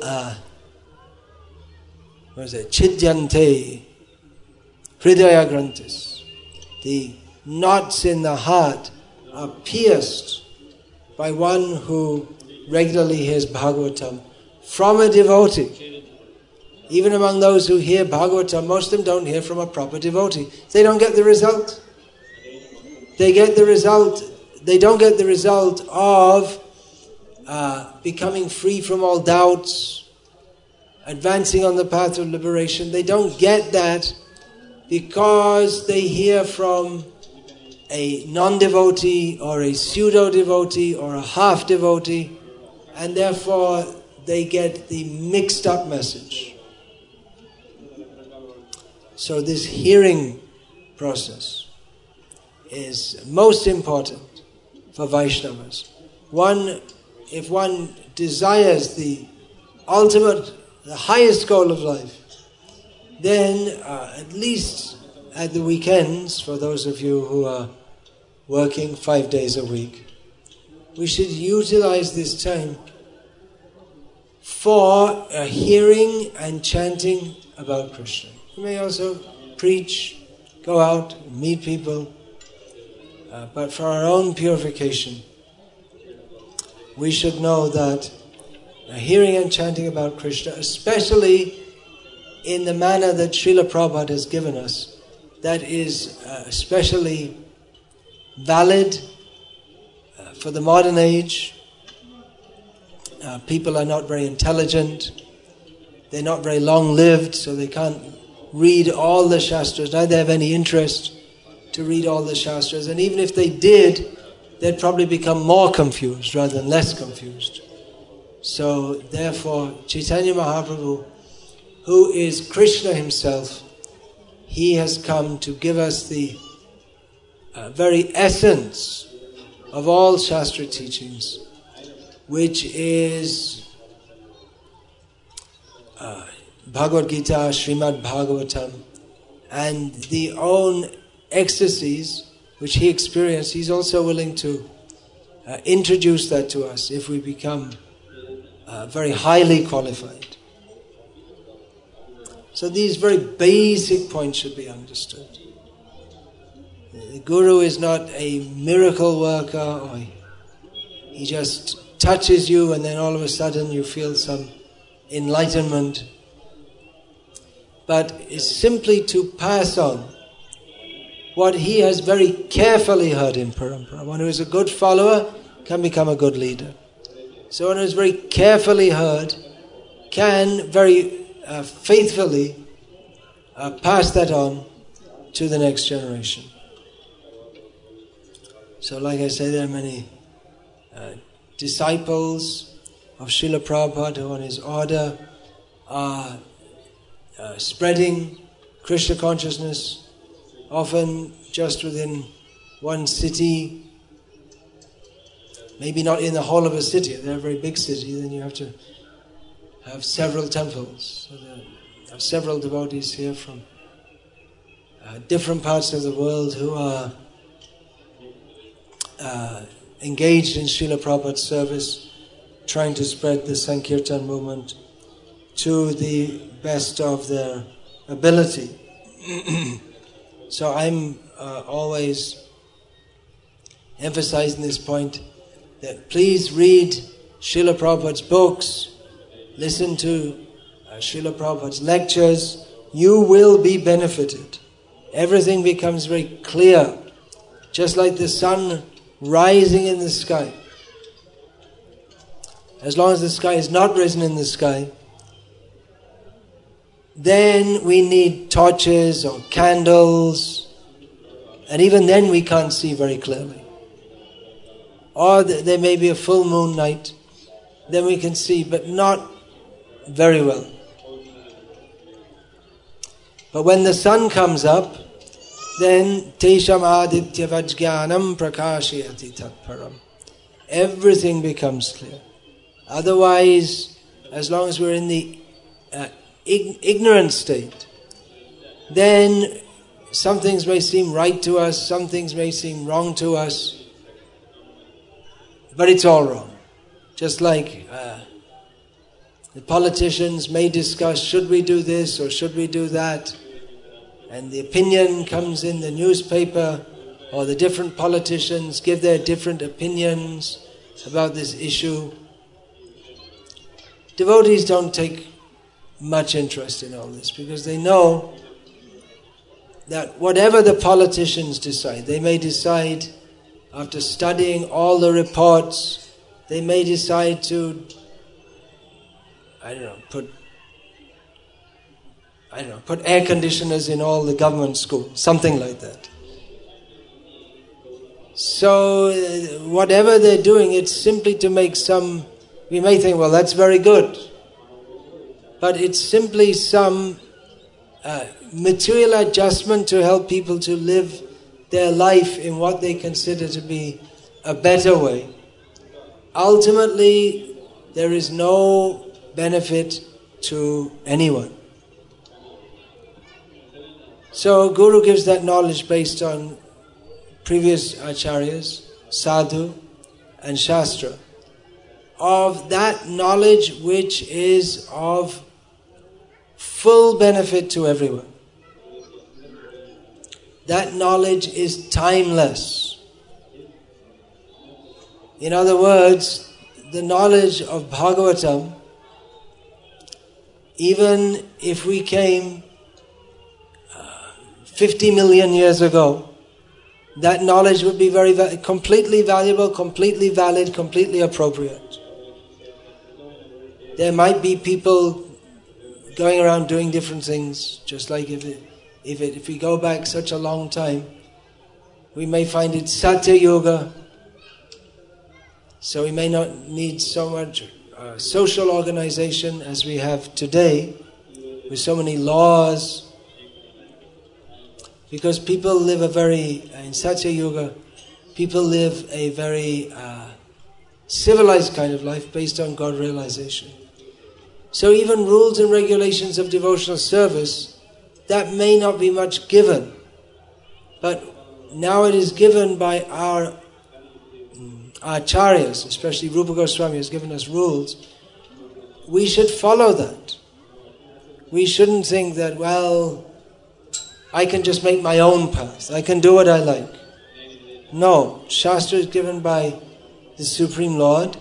Chidyante Hridaya Granthis. The knots in the heart are pierced by one who regularly hears Bhagavatam from a devotee. Even among those who hear Bhagavatam, most of them don't hear from a proper devotee. They don't get the result. They don't get the result of becoming free from all doubts, advancing on the path of liberation. They don't get that because they hear from a non-devotee or a pseudo-devotee or a half-devotee, and therefore they get the mixed up message. So this hearing process is most important for Vaishnavas. If one desires the ultimate, the highest goal of life, then at least at the weekends, for those of you who are working 5 days a week, we should utilize this time for hearing and chanting about Krishna. You may also preach, go out, meet people, but for our own purification, we should know that hearing and chanting about Krishna, especially in the manner that Srila Prabhupada has given us, that is especially valid for the modern age. People are not very intelligent, they're not very long-lived, so they can't read all the Shastras, neither have any interest to read all the Shastras, and even if they did, they'd probably become more confused rather than less confused. So therefore, Chaitanya Mahaprabhu, who is Krishna himself, he has come to give us the very essence of all Shastra teachings, which is Bhagavad Gita, Srimad Bhagavatam, and the own ecstasies which he experienced. He's also willing to introduce that to us if we become very highly qualified. So these very basic points should be understood. The Guru is not a miracle worker, or he just touches you and then all of a sudden you feel some enlightenment. But it's simply to pass on what he has very carefully heard in Parampara. One who is a good follower can become a good leader. So one who is very carefully heard can very faithfully pass that on to the next generation. So like I say, there are many disciples of Srila Prabhupada who on his order are spreading Krishna consciousness, often just within one city, maybe not in the whole of a city. If they're a very big city, then you have to have several temples. So there are several devotees here from different parts of the world who are engaged in Srila Prabhupada's service, trying to spread the Sankirtan movement to the best of their ability. So I'm always emphasizing this point, that please read Srila Prabhupada's books, listen to Srila Prabhupada's lectures. You will be benefited. Everything becomes very clear, just like the sun rising in the sky. As long as the sky is not risen in the sky, then we need torches or candles, and even then we can't see very clearly. Or there may be a full moon night, then we can see, but not very well. But when the sun comes up, then Tesham Aditya Vajnanam Prakashayati Tatparam. Everything becomes clear. Otherwise, as long as we're in the ignorant state, then some things may seem right to us, some things may seem wrong to us, but it's all wrong. Just like the politicians may discuss, should we do this or should we do that? And the opinion comes in the newspaper, or the different politicians give their different opinions about this issue. Devotees don't take much interest in all this because they know that whatever the politicians decide, they may decide after studying all the reports, they may decide to, put air conditioners in all the government schools, something like that. So whatever they're doing, it's simply to make some, we may think, well, that's very good. But it's simply some material adjustment to help people to live their life in what they consider to be a better way. Ultimately, there is no benefit to anyone. So Guru gives that knowledge based on previous acharyas, sadhu and shastra, of that knowledge which is of full benefit to everyone. That knowledge is timeless. In other words, the knowledge of Bhagavatam, even if we came 50 million years ago, that knowledge would be completely valuable, completely valid, completely appropriate. There might be people going around doing different things, just like if we go back such a long time, we may find it Satya Yoga, so we may not need so much social organization as we have today, with so many laws, because people live in Satya Yoga, people live a very civilized kind of life based on God realization. So even rules and regulations of devotional service, that may not be much given. But now it is given by our acharyas, especially Rupa Goswami has given us rules. We should follow that. We shouldn't think that, well, I can just make my own path. I can do what I like. No, Shastra is given by the Supreme Lord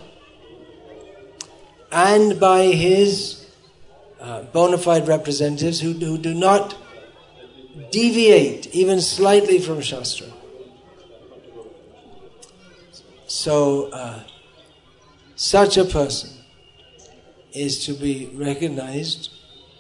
and by His bona fide representatives who do not deviate even slightly from Shastra. So, such a person is to be recognized.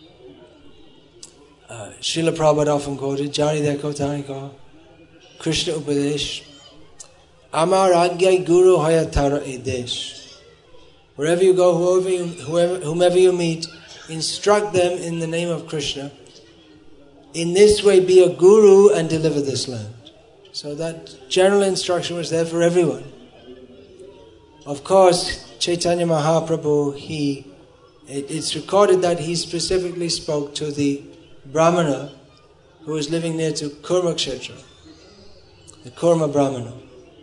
Srila Prabhupada often quoted, Jari dekho tari ko, Krishna Upadesh, Amar Agyai Guru Haya Tara Edesh. Wherever you go, whomever you meet, instruct them in the name of Krishna. In this way, be a guru and deliver this land. So that general instruction was there for everyone. Of course, Chaitanya Mahaprabhu, it's recorded that he specifically spoke to the Brahmana who was living near to Kurma Kshetra, the Kurma Brahmana.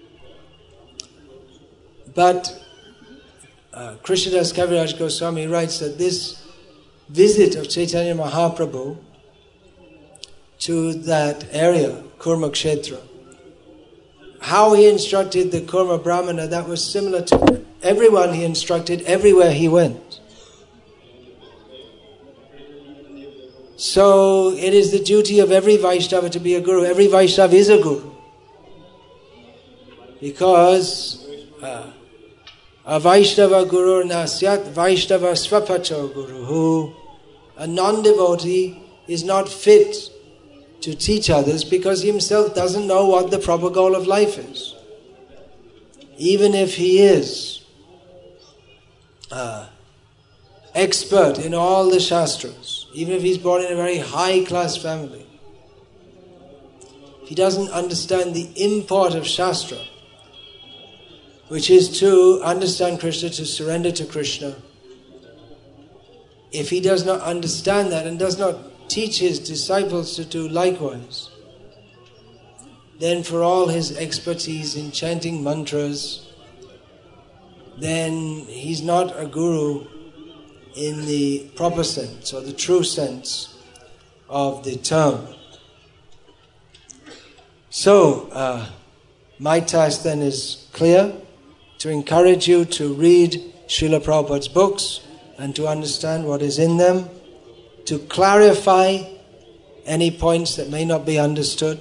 But Krishnadas Kaviraj Goswami writes that this visit of Chaitanya Mahaprabhu to that area, Kurma Kshetra, how he instructed the Kurma Brahmana, that was similar to everyone he instructed everywhere he went. So it is the duty of every Vaishnava to be a guru. Every Vaishnava is a guru. Because a Vaishnava guru nasyat Vaishnava swapacho guru, who a non-devotee is not fit to teach others because he himself doesn't know what the proper goal of life is. Even if he is expert in all the Shastras, even if he's born in a very high-class family, if he doesn't understand the import of Shastra, which is to understand Krishna, to surrender to Krishna, if he does not understand that and does not teach his disciples to do likewise, then for all his expertise in chanting mantras, then he's not a guru in the proper sense or the true sense of the term. So, my task then is clear, to encourage you to read Srila Prabhupada's books and to understand what is in them, to clarify any points that may not be understood,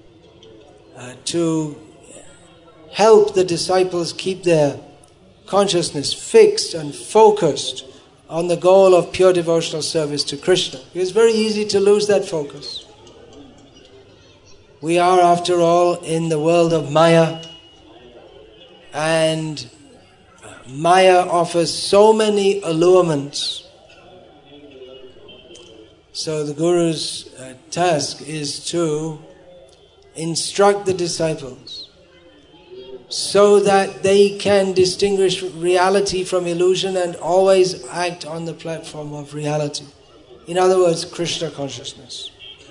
to help the disciples keep their consciousness fixed and focused on the goal of pure devotional service to Krishna. It's very easy to lose that focus. We are, after all, in the world of Maya, and Maya offers so many allurements. So the Guru's task is to instruct the disciples so that they can distinguish reality from illusion and always act on the platform of reality. In other words, Krishna consciousness.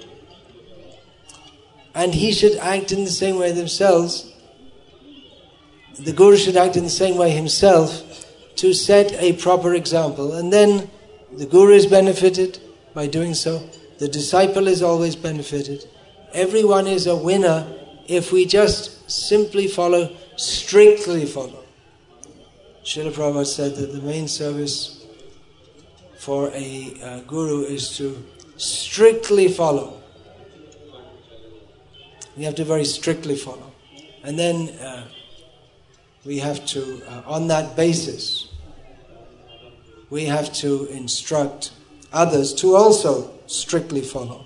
And he should act in the same way themselves. The Guru should act in the same way himself to set a proper example. And then the Guru is benefited by doing so. The disciple is always benefited. Everyone is a winner if we just simply follow, strictly follow. Srila Prabhupada said that the main service for a Guru is to strictly follow. We have to very strictly follow. And then we have to, on that basis, we have to instruct others to also strictly follow.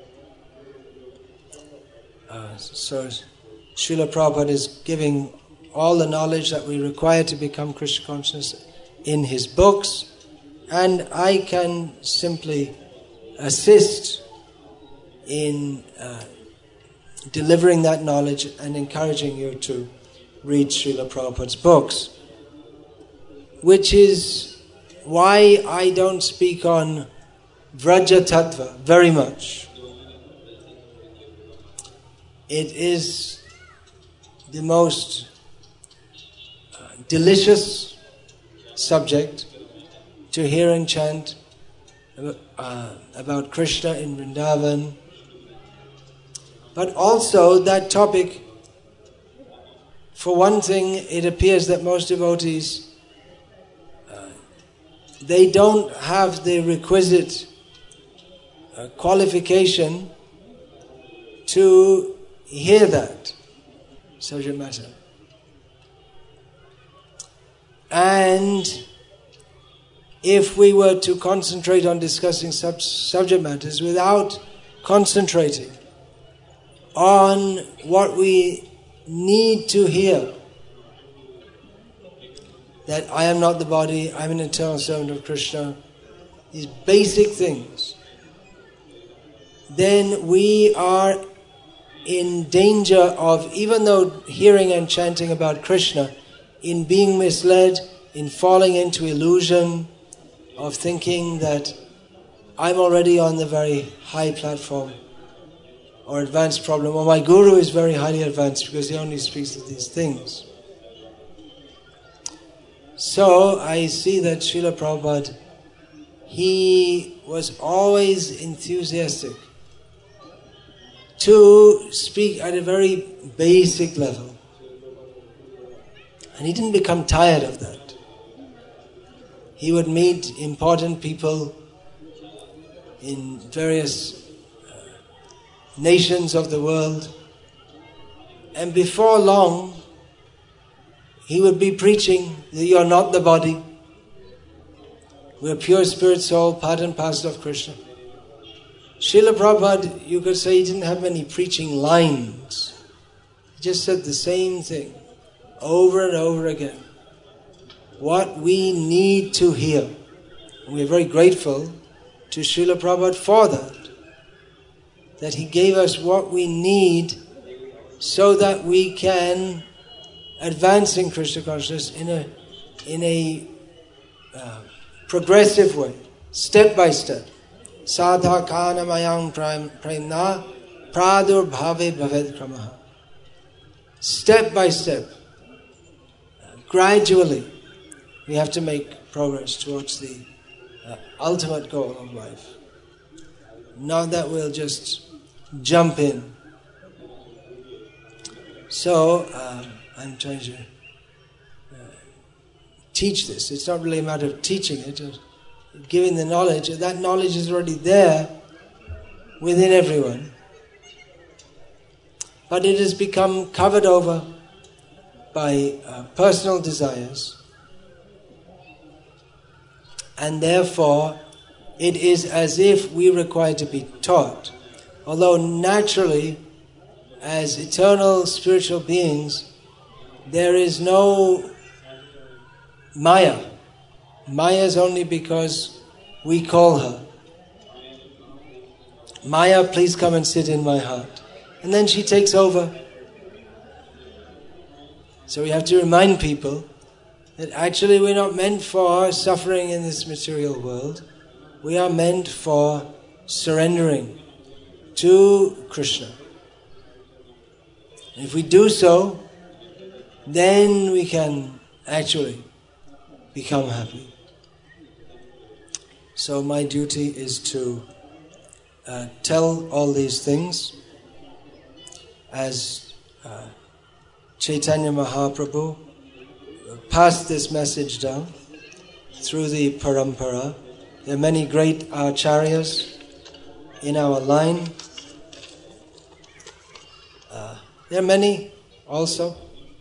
So Srila Prabhupada is giving all the knowledge that we require to become Krishna conscious in his books, and I can simply assist in delivering that knowledge and encouraging you to read Srila Prabhupada's books, which is why I don't speak on Vraja Tattva very much. It is the most delicious subject to hear and chant about Krishna in Vrindavan. But also that topic, for one thing, it appears that most devotees, they don't have the requisite qualification to hear that subject matter. And if we were to concentrate on discussing subject matters without concentrating on what we need to hear, that I am not the body, I am an eternal servant of Krishna, these basic things, then we are in danger of, even though hearing and chanting about Krishna, in being misled, in falling into illusion of thinking that I'm already on the very high platform or advanced problem, or my Guru is very highly advanced because he only speaks of these things. So I see that Srila Prabhupada, he was always enthusiastic to speak at a very basic level. And he didn't become tired of that. He would meet important people in various nations of the world, and before long he would be preaching that you are not the body, we are pure spirit, soul, part and parcel of Krishna. Srila Prabhupada, you could say, he didn't have many preaching lines. He just said the same thing over and over again. What we need to hear. We're very grateful to Srila Prabhupada for that he gave us what we need so that we can advance in Krishna consciousness in a progressive way, step by step. Sadhakana mayang premna pradur bhave bhaved kramaha. Step by step, gradually, we have to make progress towards the ultimate goal of life. Not that we'll just jump in. So, I'm trying to teach this. It's not really a matter of teaching it, or giving the knowledge. That knowledge is already there within everyone. But it has become covered over by personal desires. And therefore, it is as if we require to be taught. Although naturally, as eternal spiritual beings, there is no Maya. Maya is only because we call her. Maya, please come and sit in my heart. And then she takes over. So we have to remind people that actually we're not meant for suffering in this material world. We are meant for surrendering to Krishna. And if we do so, then we can actually become happy. So my duty is to tell all these things as Chaitanya Mahaprabhu passed this message down through the parampara. There are many great acharyas in our line. There are many also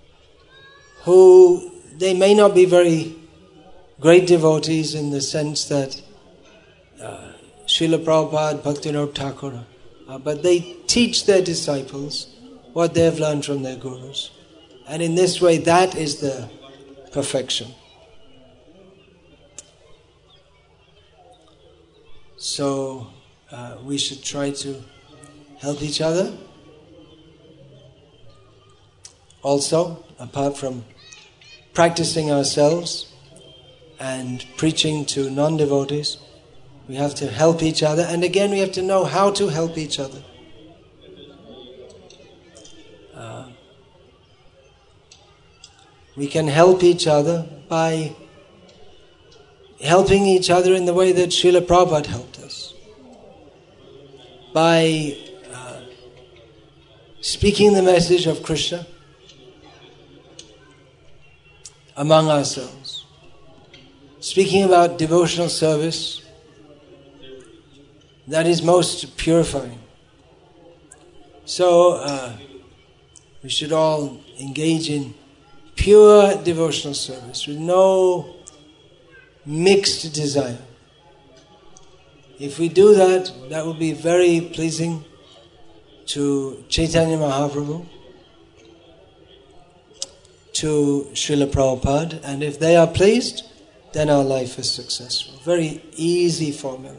who, they may not be very great devotees in the sense that Srila Prabhupada, Bhaktivinoda Thakur, but they teach their disciples what they have learned from their gurus. And in this way, that is the perfection. So we should try to help each other. Also, apart from practicing ourselves and preaching to non-devotees, we have to help each other. And again, we have to know how to help each other. We can help each other by helping each other in the way that Srila Prabhupada helped us. By speaking the message of Krishna among ourselves. Speaking about devotional service that is most purifying. So we should all engage in pure devotional service with no mixed desire. If we do that, that will be very pleasing to Chaitanya Mahaprabhu, to Srila Prabhupada, and if they are pleased, then our life is successful. Very easy formula.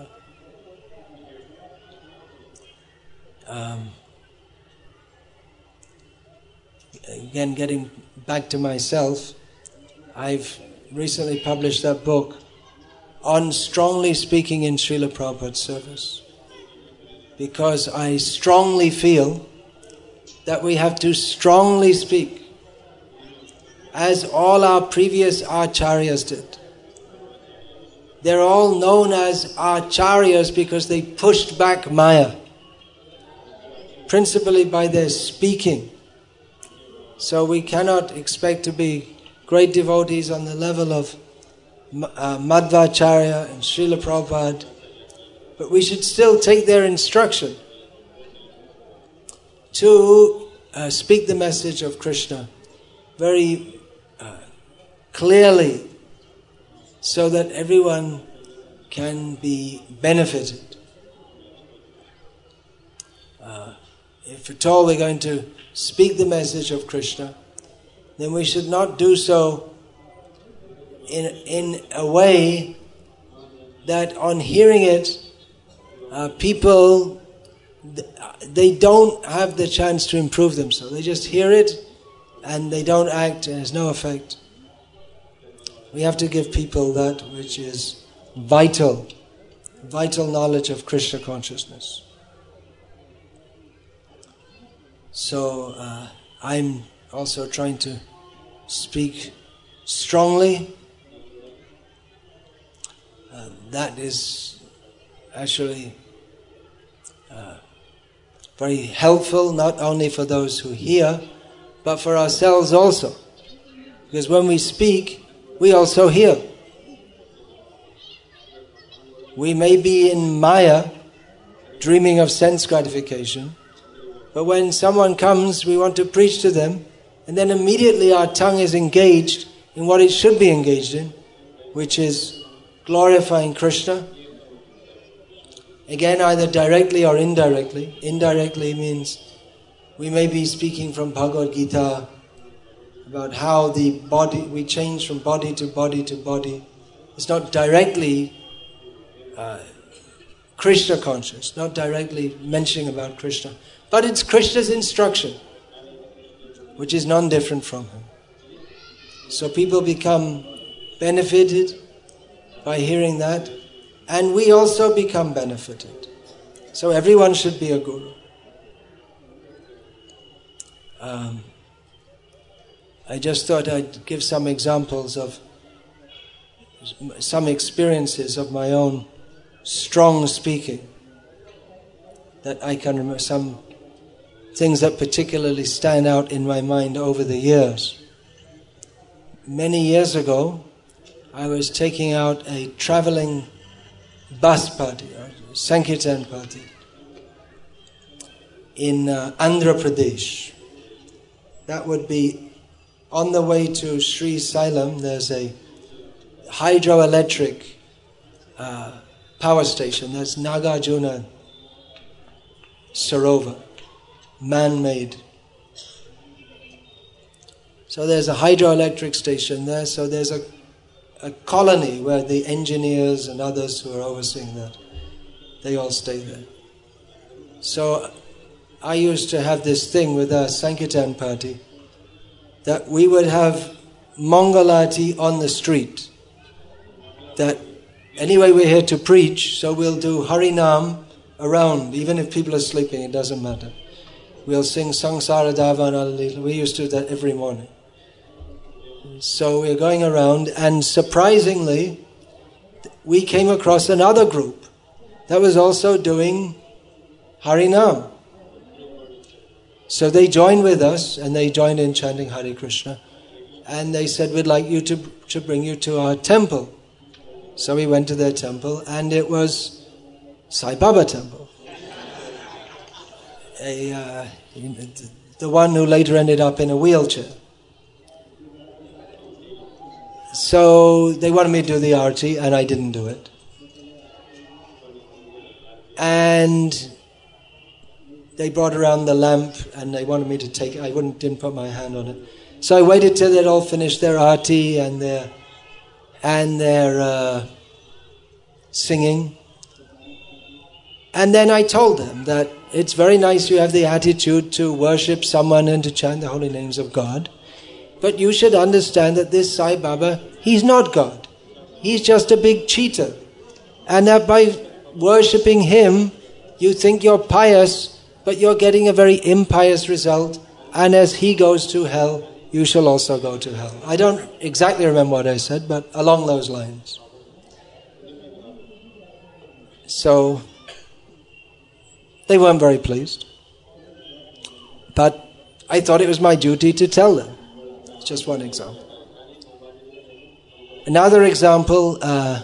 Again, getting back to myself, I've recently published that book on strongly speaking in Srila Prabhupada's service, because I strongly feel that we have to strongly speak, as all our previous acharyas did. They're all known as acharyas because they pushed back Maya, principally by their speaking. So we cannot expect to be great devotees on the level of Madhvacharya and Srila Prabhupada, but we should still take their instruction to speak the message of Krishna very clearly, so that everyone can be benefited. If at all we're going to speak the message of Krishna, then we should not do so in a way that on hearing it, people, they don't have the chance to improve themselves. They just hear it and they don't act, and there's no effect. We have to give people that which is vital knowledge of Krishna consciousness. So I'm also trying to speak strongly. That is actually very helpful, not only for those who hear, but for ourselves also. Because when we speak, we also hear. We may be in Maya, dreaming of sense gratification, but when someone comes, we want to preach to them, and then immediately our tongue is engaged in what it should be engaged in, which is glorifying Krishna. Again, either directly or indirectly. Indirectly means we may be speaking from Bhagavad Gita about how the body, we change from body to body to body. It's not directly Krishna conscious, not directly mentioning about Krishna, but it's Krishna's instruction, which is non-different from him. So people become benefited by hearing that, and we also become benefited. So everyone should be a guru. I just thought I'd give some examples of some experiences of my own strong speaking that I can remember, some things that particularly stand out in my mind over the years. Many years ago, I was taking out a traveling bus party, or Sankirtan party, in Andhra Pradesh. That would be on the way to Sri Sailam. There's a hydroelectric power station. That's Nagarjuna Sarovar, man-made. So there's a hydroelectric station there, so there's a colony where the engineers and others who are overseeing that, they all stay there. So I used to have this thing with our Sankirtan party, that we would have Mangalati on the street. That anyway we're here to preach, so we'll do Harinam around, even if people are sleeping, it doesn't matter. We'll sing Sangsara Davana. We used to do that every morning. So we're going around, and surprisingly, we came across another group that was also doing Harinam. So they joined with us, and they joined in chanting Hare Krishna. And they said, we'd like you to bring you to our temple. So we went to their temple, and it was Sai Baba temple. The one who later ended up in a wheelchair. So they wanted me to do the arati, and I didn't do it. And they brought around the lamp, and they wanted me to take it. I didn't put my hand on it. So I waited till they'd all finished their arati and their singing. And then I told them that it's very nice you have the attitude to worship someone and to chant the holy names of God, but you should understand that this Sai Baba, he's not God. He's just a big cheater. And that by worshipping him, you think you're pious, but you're getting a very impious result. And as he goes to hell, you shall also go to hell. I don't exactly remember what I said, but along those lines. So they weren't very pleased. But I thought it was my duty to tell them. It's just one example. Another example,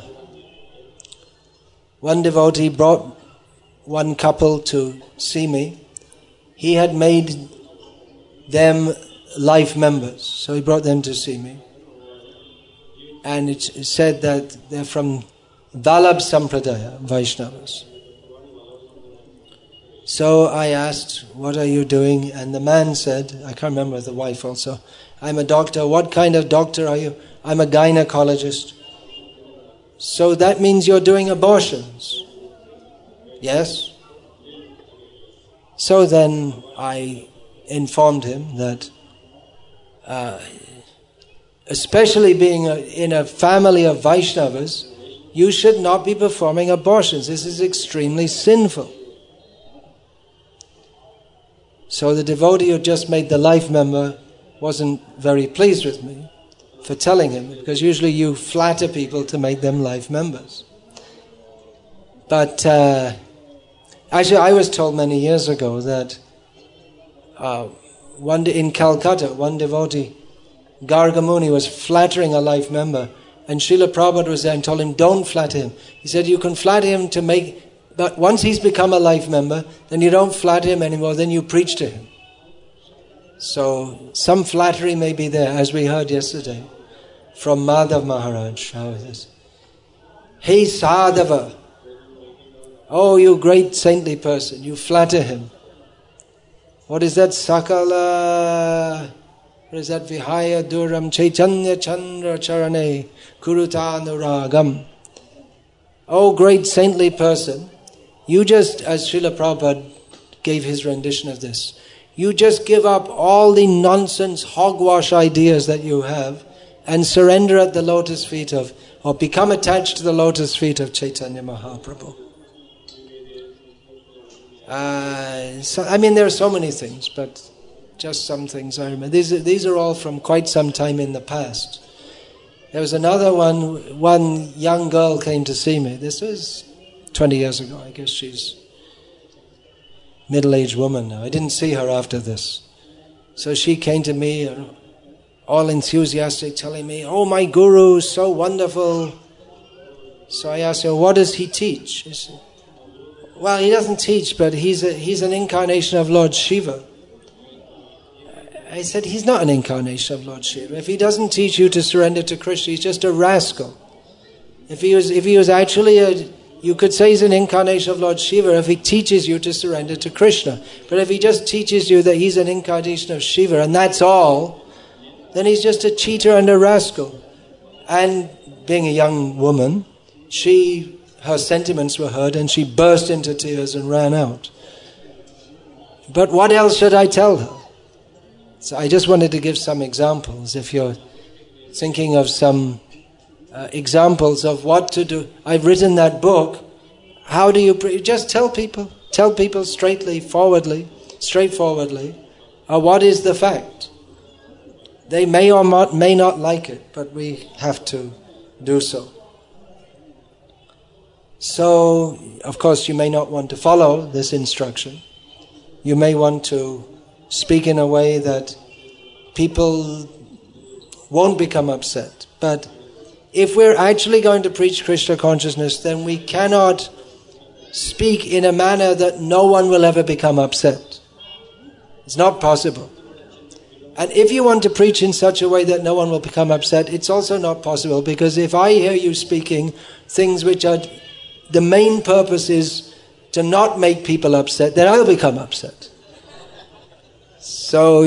one devotee brought one couple to see me. He had made them life members, so he brought them to see me. And it said that they're from Vallabh Sampradaya, Vaishnavas. So I asked, what are you doing? And the man said, I can't remember, the wife also, I'm a doctor. What kind of doctor are you? I'm a gynecologist. So that means you're doing abortions. Yes? So then I informed him that especially being in a family of Vaishnavas, you should not be performing abortions. This is extremely sinful. So the devotee who just made the life member wasn't very pleased with me for telling him, because usually you flatter people to make them life members. But actually I was told many years ago that one day in Calcutta, one devotee, Garga Muni, was flattering a life member, and Srila Prabhupada was there and told him, don't flatter him. He said, you can flatter him to make, but once he's become a life member, then you don't flatter him anymore, then you preach to him. So some flattery may be there, as we heard yesterday from Madhav Maharaj. How is this? Hey Sadhava, oh you great saintly person, you flatter him. What is that? Sakala, what is that? Vihaya Duram Chaitanya Chandra Charane Kurutanuragam. Oh great saintly person, you just, as Srila Prabhupada gave his rendition of this, you just give up all the nonsense hogwash ideas that you have and surrender at the lotus feet of, or become attached to the lotus feet of Chaitanya Mahaprabhu. There are so many things, but just some things I remember. These are all from quite some time in the past. There was another one young girl came to see me. This was 20 years ago. I guess she's a middle-aged woman now. I didn't see her after this. So she came to me all enthusiastic, telling me, oh, my guru is so wonderful. So I asked her, what does he teach? She said, well, he doesn't teach, but he's an incarnation of Lord Shiva. I said, he's not an incarnation of Lord Shiva. If he doesn't teach you to surrender to Krishna, he's just a rascal. If he was actually you could say he's an incarnation of Lord Shiva if he teaches you to surrender to Krishna. But if he just teaches you that he's an incarnation of Shiva and that's all, then he's just a cheater and a rascal. And being a young woman, her sentiments were hurt and she burst into tears and ran out. But what else should I tell her? So I just wanted to give some examples. If you're thinking of some examples of what to do, I've written that book. How do you just tell people straightforwardly, what is the fact? They may or may not like it, but we have to do so. So, of course, you may not want to follow this instruction. You may want to speak in a way that people won't become upset. But if we're actually going to preach Krishna consciousness, then we cannot speak in a manner that no one will ever become upset. It's not possible. And if you want to preach in such a way that no one will become upset, it's also not possible, because if I hear you speaking things which are, the main purpose is to not make people upset, then I'll become upset. So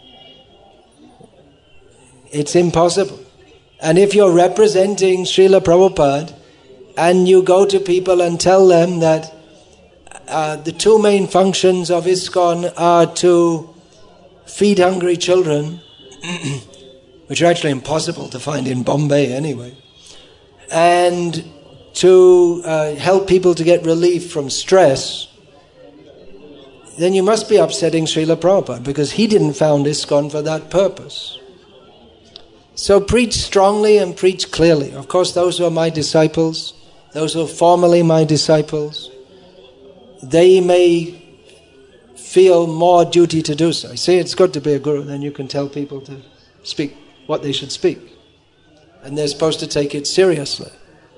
it's impossible. And if you're representing Srila Prabhupada and you go to people and tell them that the two main functions of ISKCON are to feed hungry children, which are actually impossible to find in Bombay anyway, and to help people to get relief from stress, then you must be upsetting Srila Prabhupada, because he didn't found ISKCON for that purpose. So preach strongly and preach clearly. Of course, those who are my disciples, those who are formerly my disciples, they may feel more duty to do so. I say it's good to be a guru, then you can tell people to speak what they should speak. And they're supposed to take it seriously.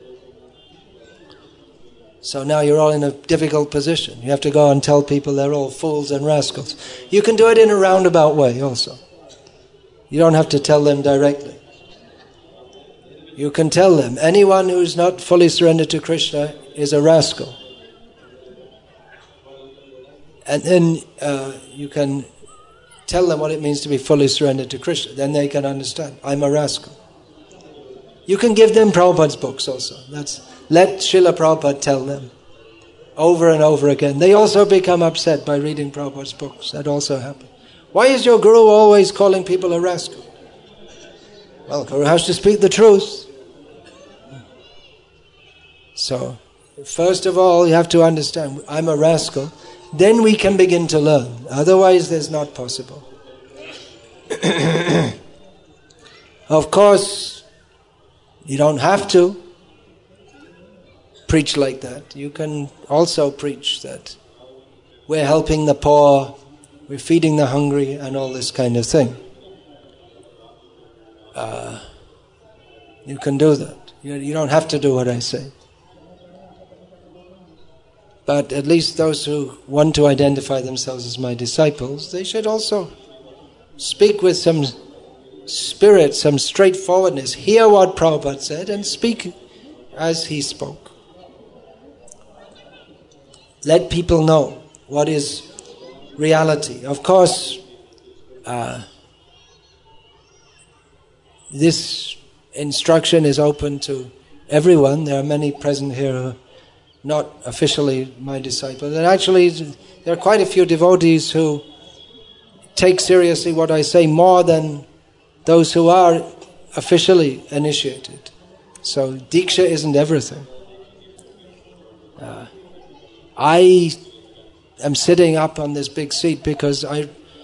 So now you're all in a difficult position. You have to go and tell people they're all fools and rascals. You can do it in a roundabout way also. You don't have to tell them directly. You can tell them, anyone who's not fully surrendered to Krishna is a rascal. And then you can tell them what it means to be fully surrendered to Krishna. Then they can understand, I'm a rascal. You can give them Prabhupada's books also. Let Srila Prabhupada tell them over and over again. They also become upset by reading Prabhupada's books. That also happens. Why is your Guru always calling people a rascal? Well, Guru has to speak the truth. So, first of all, you have to understand, I'm a rascal. Then we can begin to learn. Otherwise, there's not possible. Of course, you don't have to preach like that. You can also preach that we're helping the poor, we're feeding the hungry, and all this kind of thing. You can do that. You don't have to do what I say. But at least those who want to identify themselves as my disciples, they should also speak with some spirit, some straightforwardness. Hear what Prabhupada said and speak as he spoke. Let people know what is reality. Of course, this instruction is open to everyone. There are many present here who are not officially my disciples. And actually, there are quite a few devotees who take seriously what I say more than those who are officially initiated. So, Diksha isn't everything. I am sitting up on this big seat because I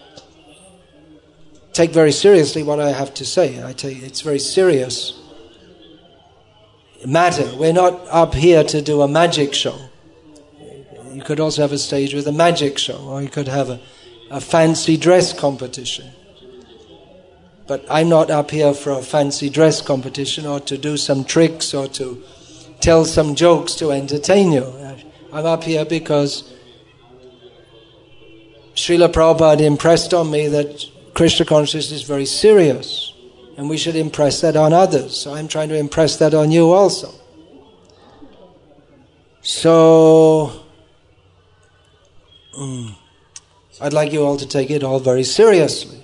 take very seriously what I have to say. It's very serious matter. We're not up here to do a magic show. You could also have a stage with a magic show, or you could have a fancy dress competition. But I'm not up here for a fancy dress competition or to do some tricks or to tell some jokes to entertain you. I'm up here because Srila Prabhupada impressed on me that Krishna consciousness is very serious and we should impress that on others. So I'm trying to impress that on you also. So I'd like you all to take it all very seriously.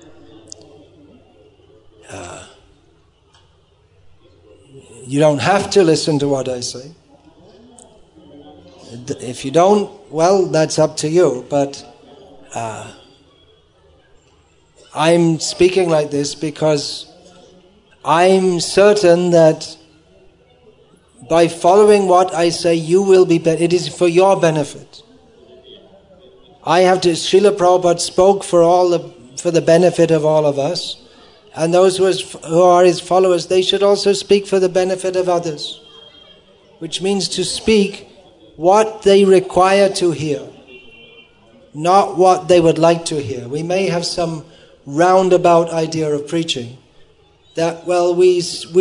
You don't have to listen to what I say. If you don't, well, that's up to you. But I'm speaking like this because I'm certain that by following what I say, you will be better. It is for your benefit. Srila Prabhupada spoke for the benefit of all of us. And those who are his followers, they should also speak for the benefit of others. Which means to speak what they require to hear, not what they would like to hear. We may have some roundabout idea of preaching, that, well, we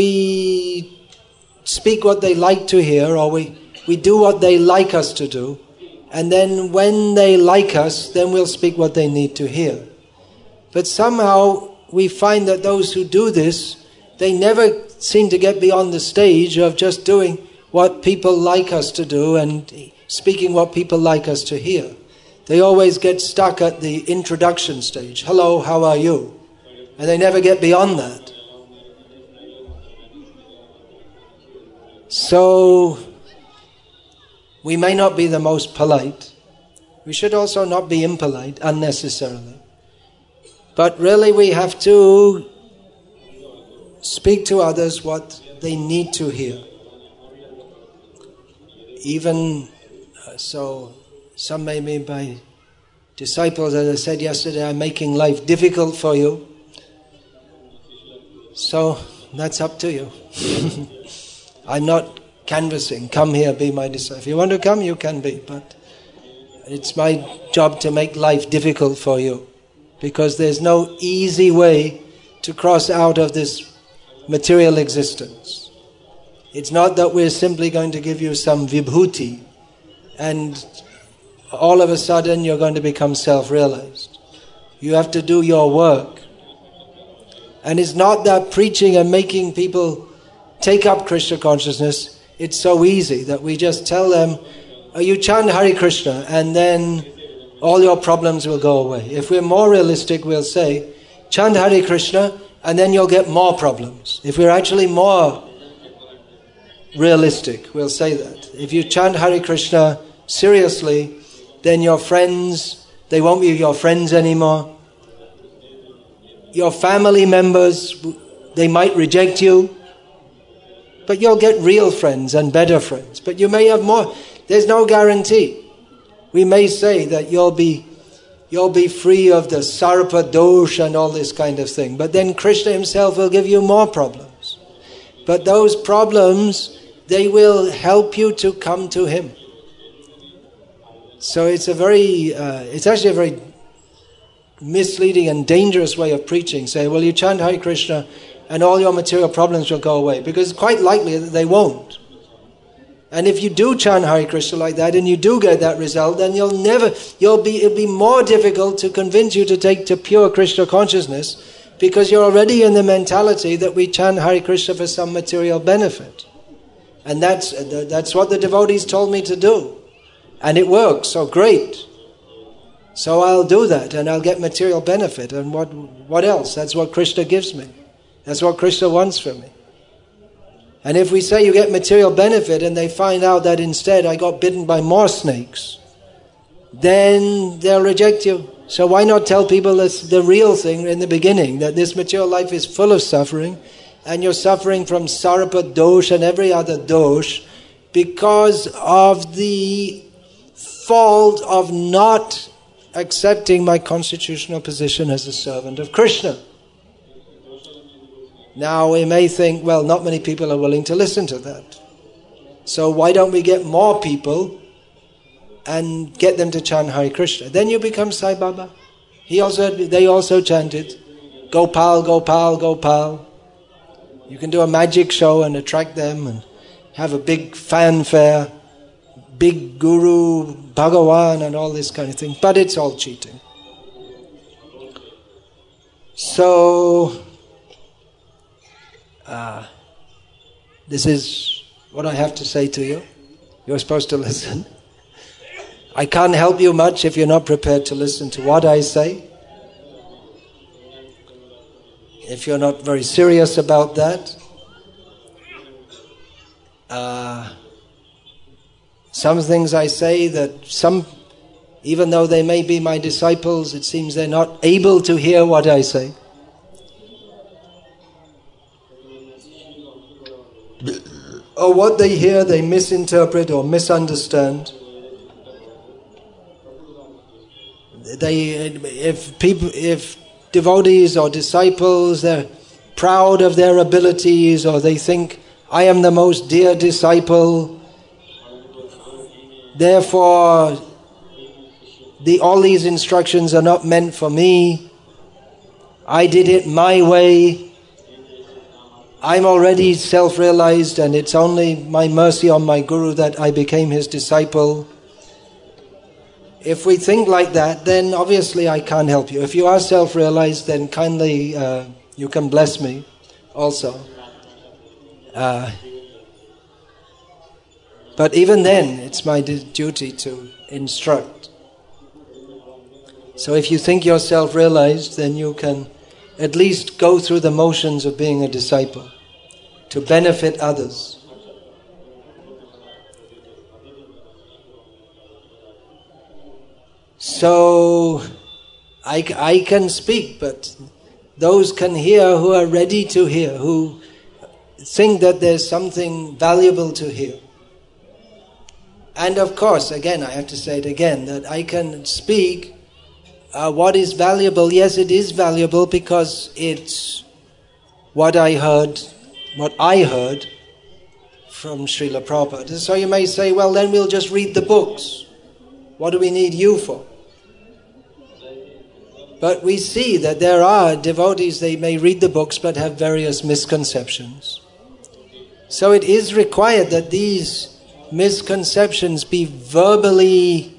speak what they like to hear, or we do what they like us to do, and then when they like us, then we'll speak what they need to hear. But somehow we find that those who do this, they never seem to get beyond the stage of just doing what people like us to do and speaking what people like us to hear. They always get stuck at the introduction stage. Hello, how are you? And they never get beyond that. So, we may not be the most polite. We should also not be impolite unnecessarily. But really we have to speak to others what they need to hear. Even so, some may be my disciples, as I said yesterday, I'm making life difficult for you. So, that's up to you. I'm not canvassing, come here, be my disciple. If you want to come, you can be, but it's my job to make life difficult for you. Because there's no easy way to cross out of this material existence. It's not that we're simply going to give you some vibhuti and all of a sudden you're going to become self-realized. You have to do your work. And it's not that preaching and making people take up Krishna consciousness, it's so easy that we just tell them, you chant Hare Krishna and then all your problems will go away. If we're more realistic, we'll say, chant Hare Krishna and then you'll get more problems. If we're actually more realistic, we'll say that. If you chant Hare Krishna seriously, then your friends, they won't be your friends anymore. Your family members, they might reject you, but you'll get real friends and better friends. But you may have more. There's no guarantee. We may say that you'll be free of the sarpa dosh and all this kind of thing, but then Krishna himself will give you more problems. But those problems, they will help you to come to him. So it's actually a very misleading and dangerous way of preaching. Say, well, you chant Hare Krishna and all your material problems will go away, because it's quite likely that they won't. And if you do chant Hare Krishna like that and you do get that result, then it'll be more difficult to convince you to take to pure Krishna consciousness, because you're already in the mentality that we chant Hare Krishna for some material benefit. And that's what the devotees told me to do. And it works, so great. So I'll do that and I'll get material benefit. And what else? That's what Krishna gives me. That's what Krishna wants from me. And if we say you get material benefit and they find out that instead I got bitten by more snakes, then they'll reject you. So why not tell people that's the real thing in the beginning, that this material life is full of suffering, and you're suffering from sarpa dosh and every other dosh because of the fault of not accepting my constitutional position as a servant of Krishna. Now we may think, well, not many people are willing to listen to that. So why don't we get more people and get them to chant Hare Krishna? Then you become Sai Baba. They also chanted, Gopal, Gopal, Gopal. You can do a magic show and attract them and have a big fanfare, big guru, Bhagavan and all this kind of thing. But it's all cheating. So this is what I have to say to you. You're supposed to listen. I can't help you much if you're not prepared to listen to what I say. If you're not very serious about that. Some things I say that even though they may be my disciples, it seems they're not able to hear what I say. Or what they hear, they misinterpret or misunderstand. If devotees or disciples, they're proud of their abilities, or they think, I am the most dear disciple, therefore all these instructions are not meant for me, I did it my way, I'm already self-realized and it's only my mercy on my Guru that I became his disciple. If we think like that, then obviously I can't help you. If you are self-realized, then kindly you can bless me also. But even then, it's my duty to instruct. So if you think you're self-realized, then you can at least go through the motions of being a disciple to benefit others. So I can speak, but those can hear who are ready to hear, who think that there's something valuable to hear. And of course, again, I have to say it again, that I can speak what is valuable. Yes, it is valuable because it's what I heard from Srila Prabhupada. So you may say, well, then we'll just read the books. What do we need you for? But we see that there are devotees, they may read the books but have various misconceptions. So it is required that these misconceptions be verbally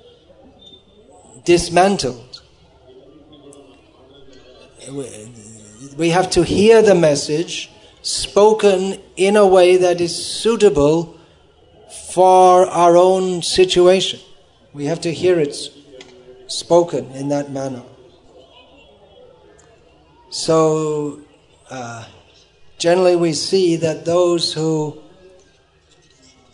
dismantled. We have to hear the message spoken in a way that is suitable for our own situation. We have to hear it spoken in that manner. So generally we see that those who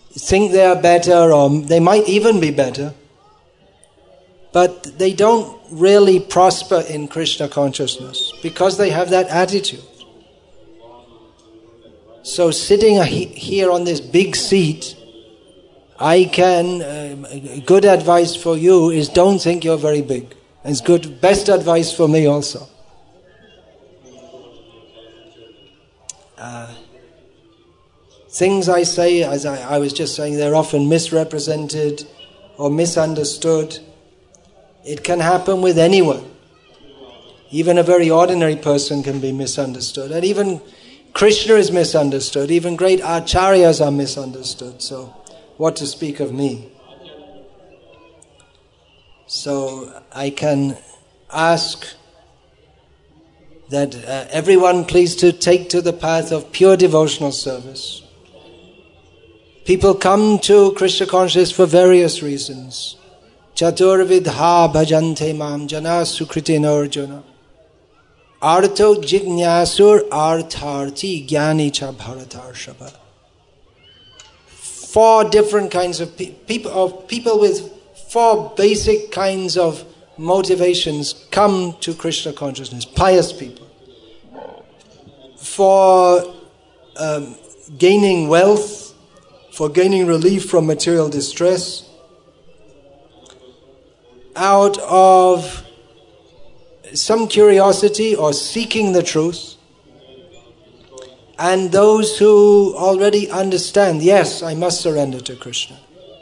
think they are better, or they might even be better, but they don't really prosper in Krishna consciousness because they have that attitude. So sitting here on this big seat, good advice for you is don't think you're very big. It's best advice for me also. Things I say, as I was just saying, they're often misrepresented or misunderstood. It can happen with anyone. Even a very ordinary person can be misunderstood. And even Krishna is misunderstood. Even great acharyas are misunderstood. So what to speak of me? So I can ask that everyone please to take to the path of pure devotional service. People come to Krishna consciousness for various reasons. Chaturvidha bhajante mam jana sukritin arjuna. Artho jignasur artharti jnani cha bharatarshava. 4 different kinds of people with 4 basic kinds of motivations come to Krishna consciousness. Pious people. For gaining wealth, for gaining relief from material distress, out of some curiosity or seeking the truth, and those who already understand, yes, I must surrender to Krishna.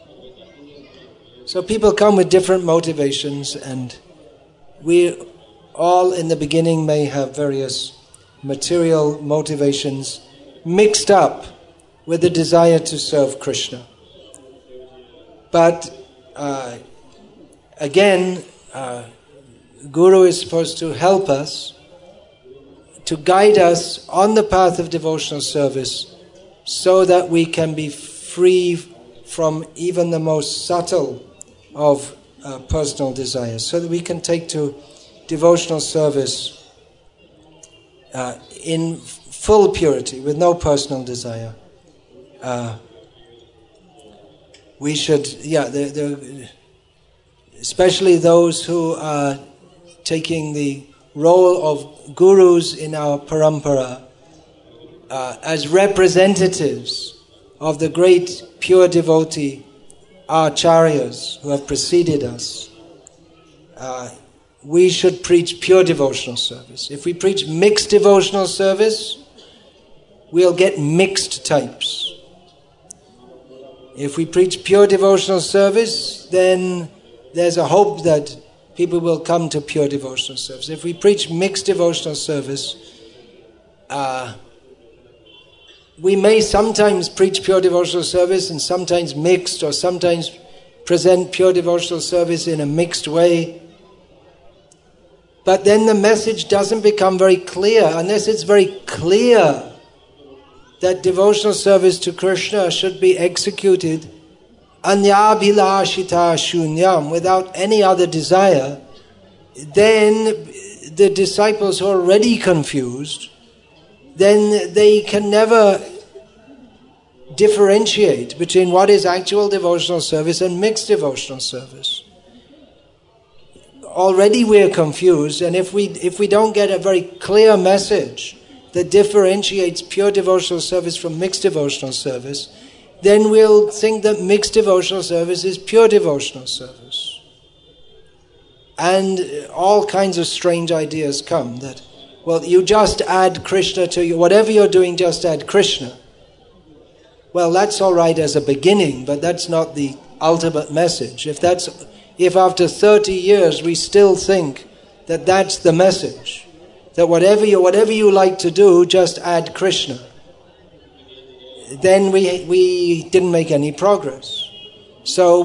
So people come with different motivations, and we all in the beginning may have various material motivations mixed up with the desire to serve Krishna. But again, Guru is supposed to help us, to guide us on the path of devotional service so that we can be free from even the most subtle of personal desires, so that we can take to devotional service in full purity, with no personal desire. We should, especially those who are taking the role of gurus in our parampara as representatives of the great pure devotee acharyas who have preceded us. We should preach pure devotional service. If we preach mixed devotional service, we'll get mixed types. If we preach pure devotional service, then there's a hope that people will come to pure devotional service. If we preach mixed devotional service, we may sometimes preach pure devotional service and sometimes mixed, or sometimes present pure devotional service in a mixed way. But then the message doesn't become very clear unless it's very clear that devotional service to Krishna should be executed anyabhilashita shunyam, without any other desire. Then the disciples who are already confused, then they can never differentiate between what is actual devotional service and mixed devotional service. Already we're confused, and if we don't get a very clear message that differentiates pure devotional service from mixed devotional service, then we'll think that mixed devotional service is pure devotional service. And all kinds of strange ideas come that, well, you just add Krishna to you, whatever you're doing, just add Krishna. Well, that's all right as a beginning, but that's not the ultimate message. If after 30 years we still think that that's the message, that whatever you like to do, just add Krishna, then we didn't make any progress. So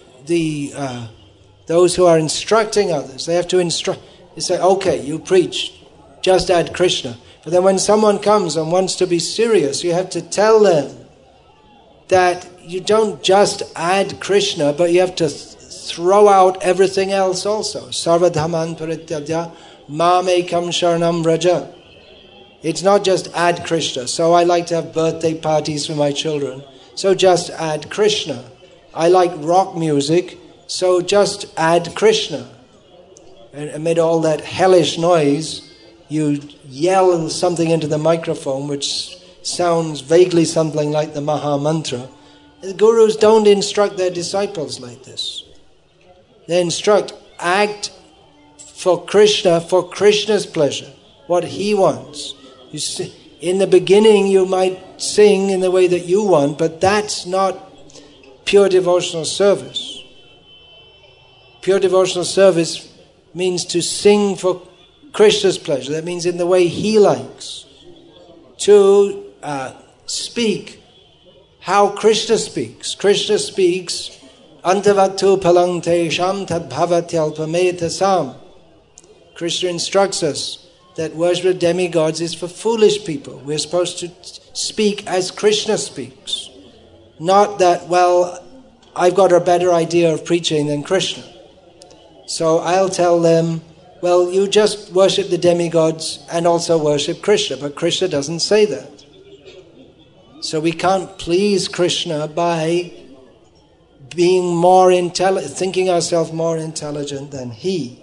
those who are instructing others, they have to instruct. They say, okay, you preach, just add Krishna. But then when someone comes and wants to be serious, you have to tell them that you don't just add Krishna, but you have to throw out everything else also. Sarva dhamman parityajya mamekam sharanam vraja. It's not just add Krishna. So I like to have birthday parties for my children. so just add Krishna. I like rock music, so just add Krishna. And amid all that hellish noise, you yell something into the microphone which sounds vaguely something like the Maha Mantra. The gurus don't instruct their disciples like this. They instruct, act for Krishna's pleasure, what he wants. You see, in the beginning you might sing in the way that you want, but that's not pure devotional service. Pure devotional service means to sing for Krishna's pleasure. That means in the way he likes. To speak how Krishna speaks. Krishna speaks, Antavatu palang tesham tad bhavatyalpametasam. Krishna instructs us that worship of demigods is for foolish people. We're supposed to speak as Krishna speaks. Not that, well, I've got a better idea of preaching than Krishna. So I'll tell them, well, you just worship the demigods and also worship Krishna. But Krishna doesn't say that. So we can't please Krishna by being more thinking ourselves more intelligent than he.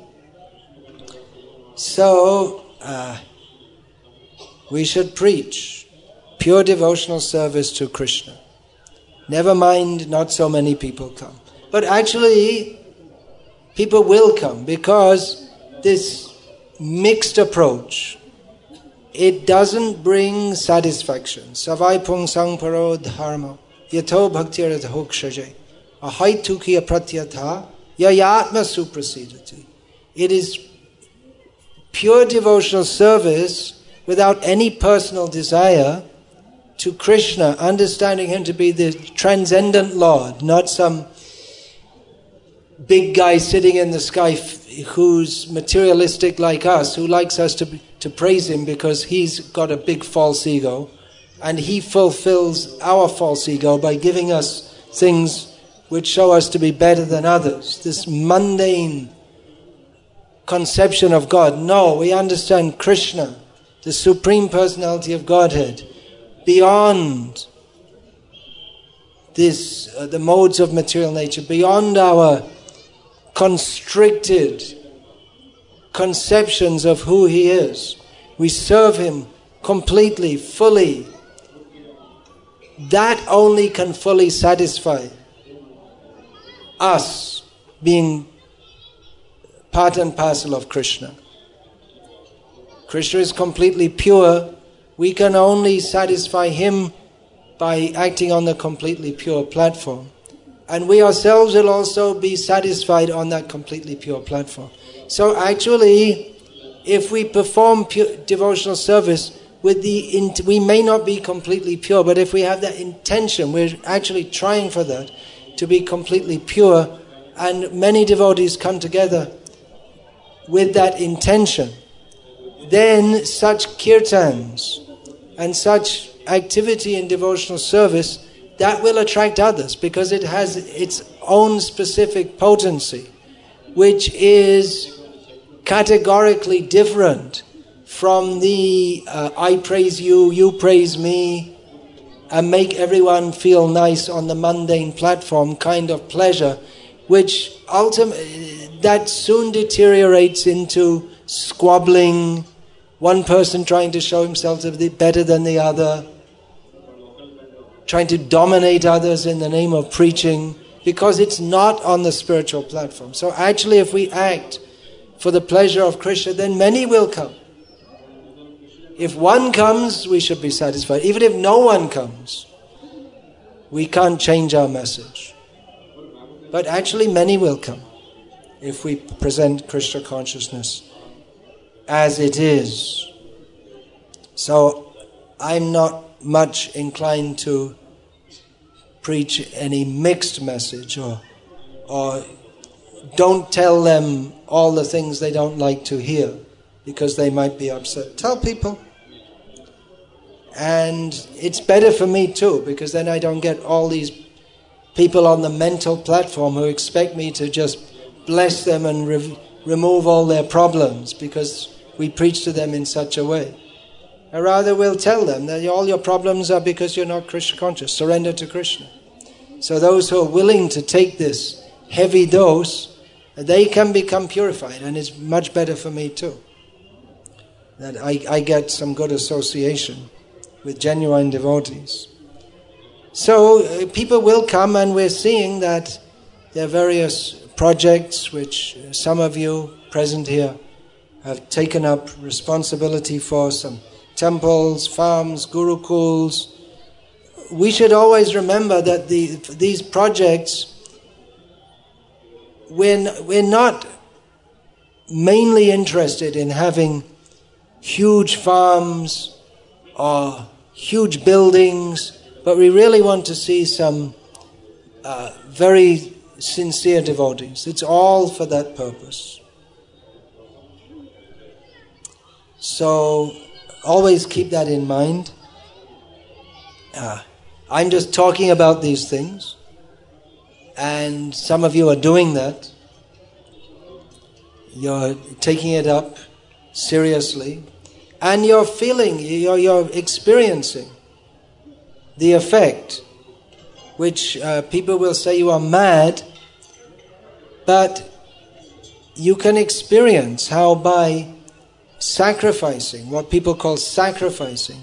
So we should preach pure devotional service to Krishna. Never mind, not so many people come. But actually, people will come because this mixed approach, it doesn't bring satisfaction. Savai pung sang paro dharma yato bhaktir hokshaje ahai tukya pratyatha yayatma suprasidati. It is pure devotional service without any personal desire to Krishna, understanding him to be the transcendent Lord, not some big guy sitting in the sky who's materialistic like us, who likes us to praise him because he's got a big false ego, and he fulfills our false ego by giving us things which show us to be better than others. This mundane conception of God. No, we understand Krishna, the Supreme Personality of Godhead, beyond this, the modes of material nature, beyond our constricted conceptions of who he is. We serve him completely, fully. That only can fully satisfy us, being part and parcel of Krishna. Krishna is completely pure. We can only satisfy him by acting on the completely pure platform. And we ourselves will also be satisfied on that completely pure platform. So actually, if we perform pure devotional service with we may not be completely pure, but if we have that intention, we're actually trying for that, to be completely pure, and many devotees come together with that intention, then such kirtans and such activity in devotional service, that will attract others because it has its own specific potency, which is categorically different from the I praise you, you praise me, and make everyone feel nice on the mundane platform kind of pleasure, which ultimately that soon deteriorates into squabbling, one person trying to show himself to be better than the other, trying to dominate others in the name of preaching, because it's not on the spiritual platform. So actually, if we act for the pleasure of Krishna, then many will come. If one comes, we should be satisfied. Even if no one comes, we can't change our message. But actually, many will come if we present Krishna consciousness as it is. So I'm not much inclined to preach any mixed message or don't tell them all the things they don't like to hear because they might be upset. Tell people. And it's better for me too, because then I don't get all these people on the mental platform who expect me to just bless them and remove all their problems because we preach to them in such a way. I rather will tell them that all your problems are because you're not Krishna conscious. Surrender to Krishna. So those who are willing to take this heavy dose, they can become purified, and it's much better for me too. That I get some good association with genuine devotees. So people will come, and we're seeing that there are various projects which some of you present here have taken up responsibility for, some temples, farms, gurukuls. We should always remember that these projects, we're not mainly interested in having huge farms or huge buildings, but we really want to see some very sincere devotees. It's all for that purpose. So always keep that in mind. I'm just talking about these things, and some of you are doing that. You're taking it up seriously, and you're feeling, you're experiencing the effect, which people will say you are mad, but you can experience how by sacrificing, what people call sacrificing,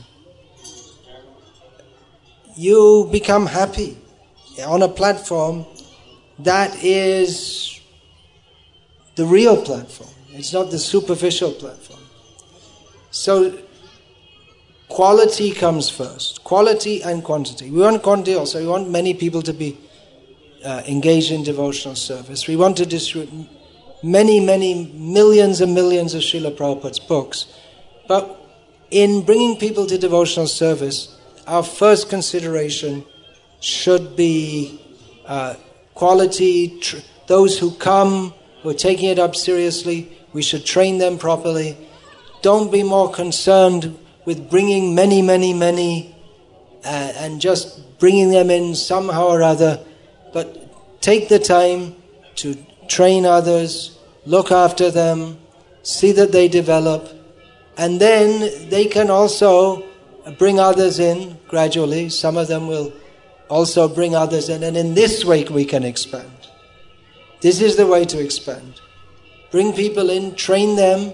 you become happy on a platform that is the real platform. It's not the superficial platform. So quality comes first. Quality and quantity. We want quantity also. We want many people to be engaged in devotional service. We want to distribute many, many millions and millions of Srila Prabhupada's books. But in bringing people to devotional service, our first consideration should be quality. Those who come, who are taking it up seriously, we should train them properly. Don't be more concerned with bringing many, many, many and just bringing them in somehow or other, but take the time to train others, look after them, see that they develop, and then they can also bring others in gradually. Some of them will also bring others in, and in this way we can expand. This is the way to expand. Bring people in, train them,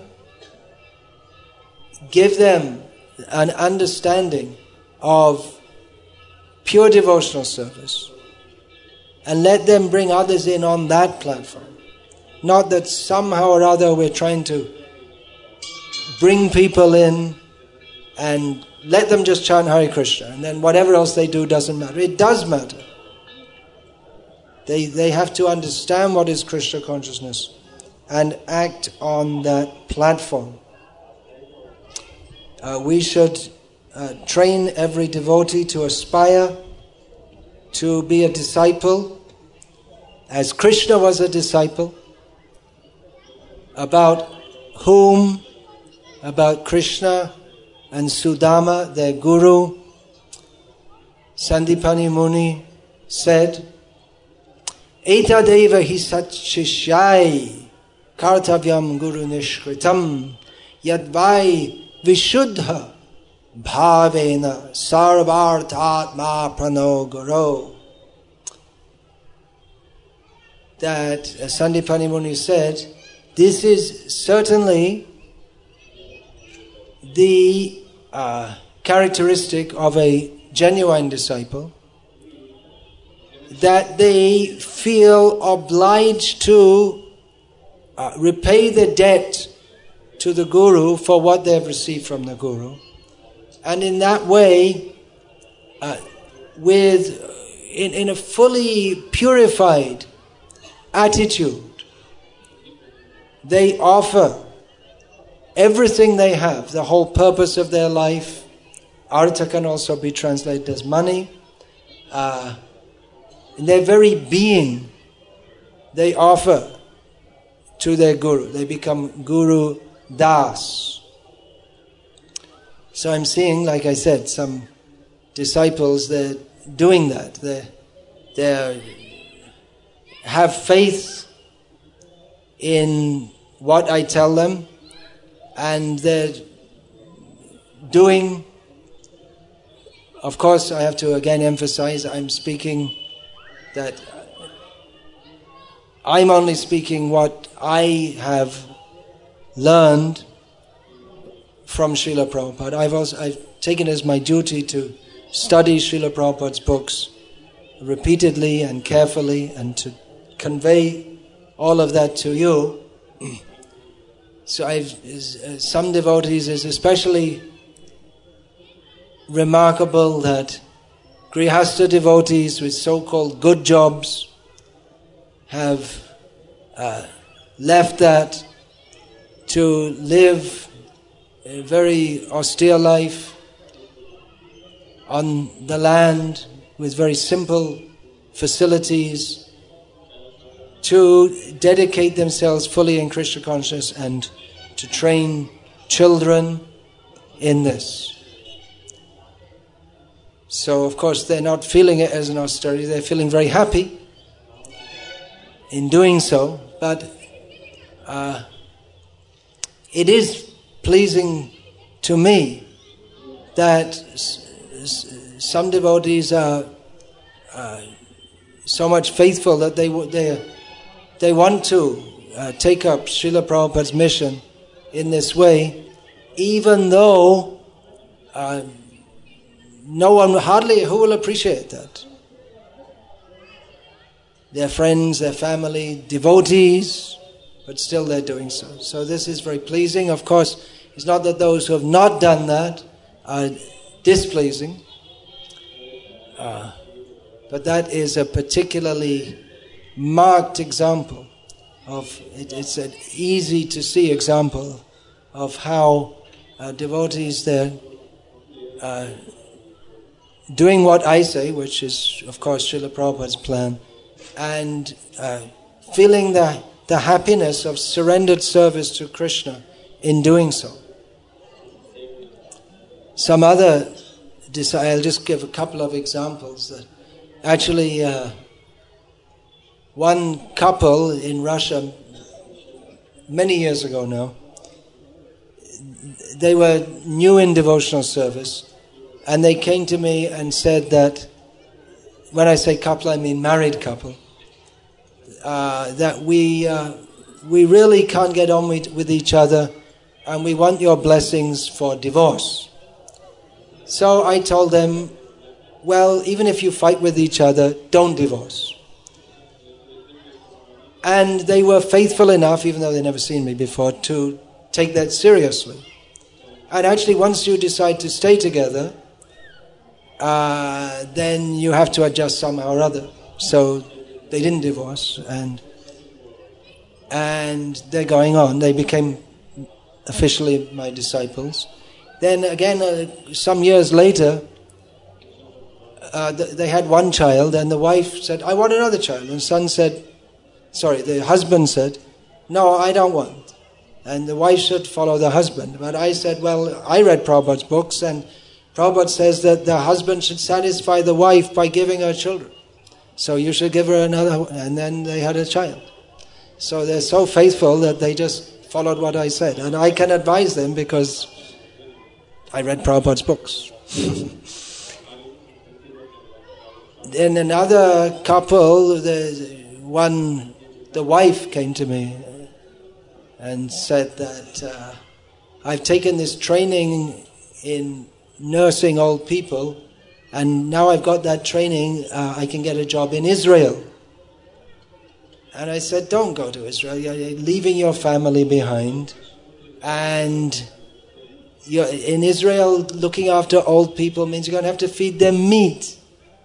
give them an understanding of pure devotional service, and let them bring others in on that platform. Not that somehow or other we're trying to bring people in and let them just chant Hare Krishna, and then whatever else they do doesn't matter. It does matter. They have to understand what is Krishna consciousness and act on that platform. We should train every devotee to aspire to be a disciple, as Krishna was a disciple, about whom, about Krishna and Sudama, their guru, Sandipani Muni said, Etadeva hi sat shishyai kartavyam guru nishkritam yadvai vishuddha bhavena sarvartatma prano guru. That Sandipani Muni said, this is certainly the characteristic of a genuine disciple, that they feel obliged to repay the debt to the Guru for what they have received from the Guru. And in that way, in a fully purified attitude, they offer everything they have, the whole purpose of their life. Artha can also be translated as money. In their very being, they offer to their Guru. They become Guru Das. So I'm seeing, like I said, some disciples, they're doing that. They have faith in what I tell them, and they're doing. Of course, I have to again emphasize, I'm only speaking what I have learned from Srila Prabhupada. I've taken as my duty to study Srila Prabhupada's books repeatedly and carefully and to convey all of that to you. So some devotees, is especially remarkable that Grihastha devotees with so-called good jobs have left that to live a very austere life on the land with very simple facilities, to dedicate themselves fully in Krishna consciousness and to train children in this. So of course they're not feeling it as an austerity, they're feeling very happy in doing so, but it is pleasing to me that some devotees are so much faithful that they want to take up Srila Prabhupada's mission in this way, even though no one, hardly who will appreciate that. Their friends, their family, devotees, but still they're doing so. So this is very pleasing. Of course, it's not that those who have not done that are displeasing, but that is a particularly marked example of, it's an easy to see example of how devotees, they're doing what I say, which is of course Srila Prabhupada's plan, and feeling the happiness of surrendered service to Krishna in doing so. Some other, I'll just give a couple of examples. That actually, one couple in Russia, many years ago now, they were new in devotional service, and they came to me and said that, when I say couple, I mean married couple, that we really can't get on with each other, and we want your blessings for divorce. So I told them, well, even if you fight with each other, don't divorce. And they were faithful enough, even though they'd never seen me before, to take that seriously. And actually, once you decide to stay together, then you have to adjust somehow or other. So they didn't divorce, and they're going on. They became officially my disciples. Then again, some years later, they had one child, and the wife said, I want another child. And the husband said, no, I don't want. And the wife should follow the husband. But I said, well, I read Prabhupada's books, and Prabhupada says that the husband should satisfy the wife by giving her children. So you should give her another, and then they had a child. So they're so faithful that they just followed what I said. And I can advise them because I read Prabhupada's books. Then another couple, the wife came to me and said that I've taken this training in nursing old people, and now I've got that training, I can get a job in Israel. And I said, don't go to Israel. You're leaving your family behind, and you're in Israel looking after old people means you're going to have to feed them meat.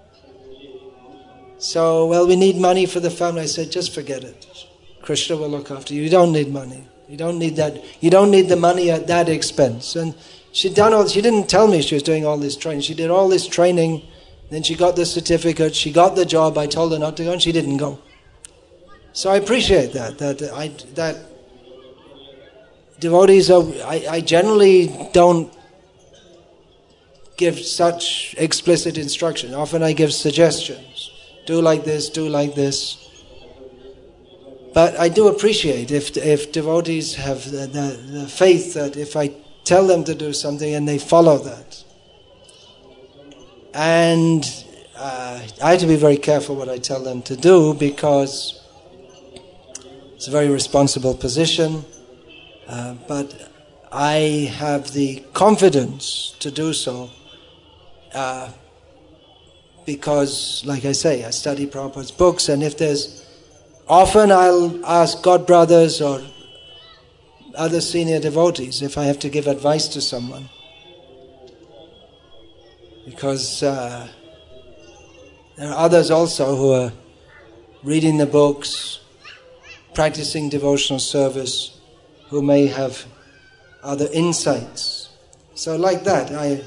So, well, we need money for the family. I said, just forget it. Krishna will look after you. You don't need money. You don't need that. You don't need the money at that expense. And she didn't tell me she was doing all this training. She did all this training, then she got the certificate, she got the job. I told her not to go, and she didn't go. So I appreciate that devotees I generally don't give such explicit instruction. Often I give suggestions. Do like this, do like this. But I do appreciate if devotees have the faith that if I tell them to do something and they follow that. And I have to be very careful what I tell them to do, because it's a very responsible position, but I have the confidence to do so because, like I say, I study Prabhupada's books, and if there's... Often I'll ask God brothers or other senior devotees if I have to give advice to someone. Because there are others also who are reading the books, practicing devotional service, who may have other insights. So like that, I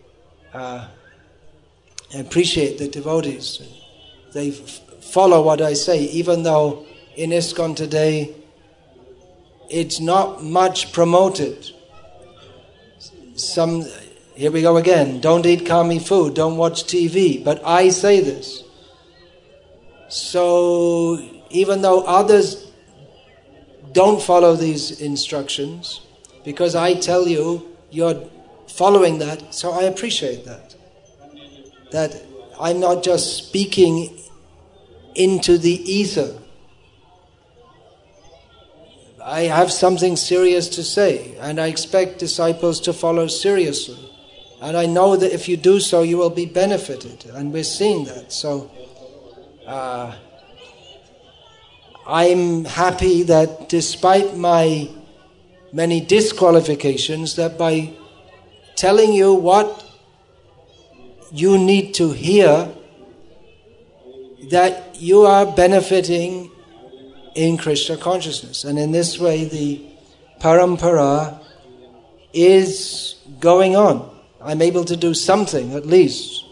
appreciate the devotees. They follow what I say, even though in ISKCON today it's not much promoted. Here we go again, don't eat kami food, don't watch TV, but I say this. So even though others don't follow these instructions, because I tell you, you're following that, so I appreciate that. That I'm not just speaking into the ether. I have something serious to say, and I expect disciples to follow seriously. And I know that if you do so, you will be benefited, and we're seeing that. So I'm happy that despite my many disqualifications, that by telling you what you need to hear, that you are benefiting in Krishna consciousness. And in this way the parampara is going on. I'm able to do something at least.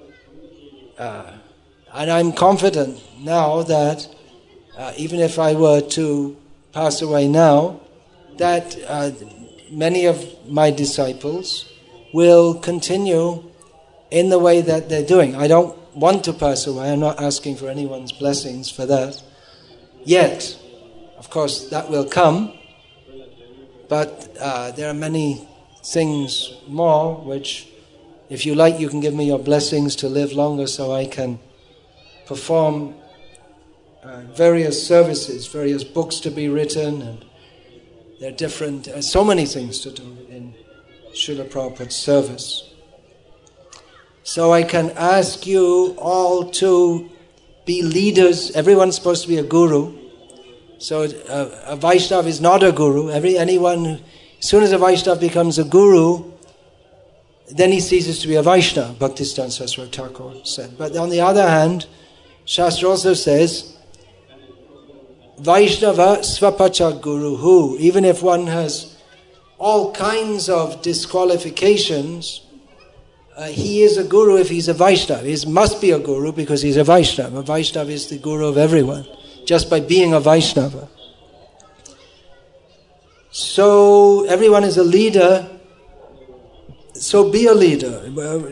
And I'm confident now that even if I were to pass away now, that many of my disciples will continue in the way that they're doing. I don't want to pass away. I'm not asking for anyone's blessings for that yet. Of course, that will come. But there are many things more which, if you like, you can give me your blessings to live longer so I can perform various services, various books to be written, and there are different, so many things to do in Srila Prabhupada's service. So I can ask you all to be leaders. Everyone's supposed to be a guru. So a Vaishnava is not a guru. As soon as a Vaishnava becomes a guru, then he ceases to be a Vaishnava, Bhaktisiddhanta Saraswati Thakur said. But on the other hand, Shastra also says, Vaishnava svapacha guruhu. Even if one has all kinds of disqualifications, he is a guru if he's a Vaishnava. He must be a guru because he's a Vaishnava. A Vaishnava is the guru of everyone, just by being a Vaishnava. So everyone is a leader, so be a leader.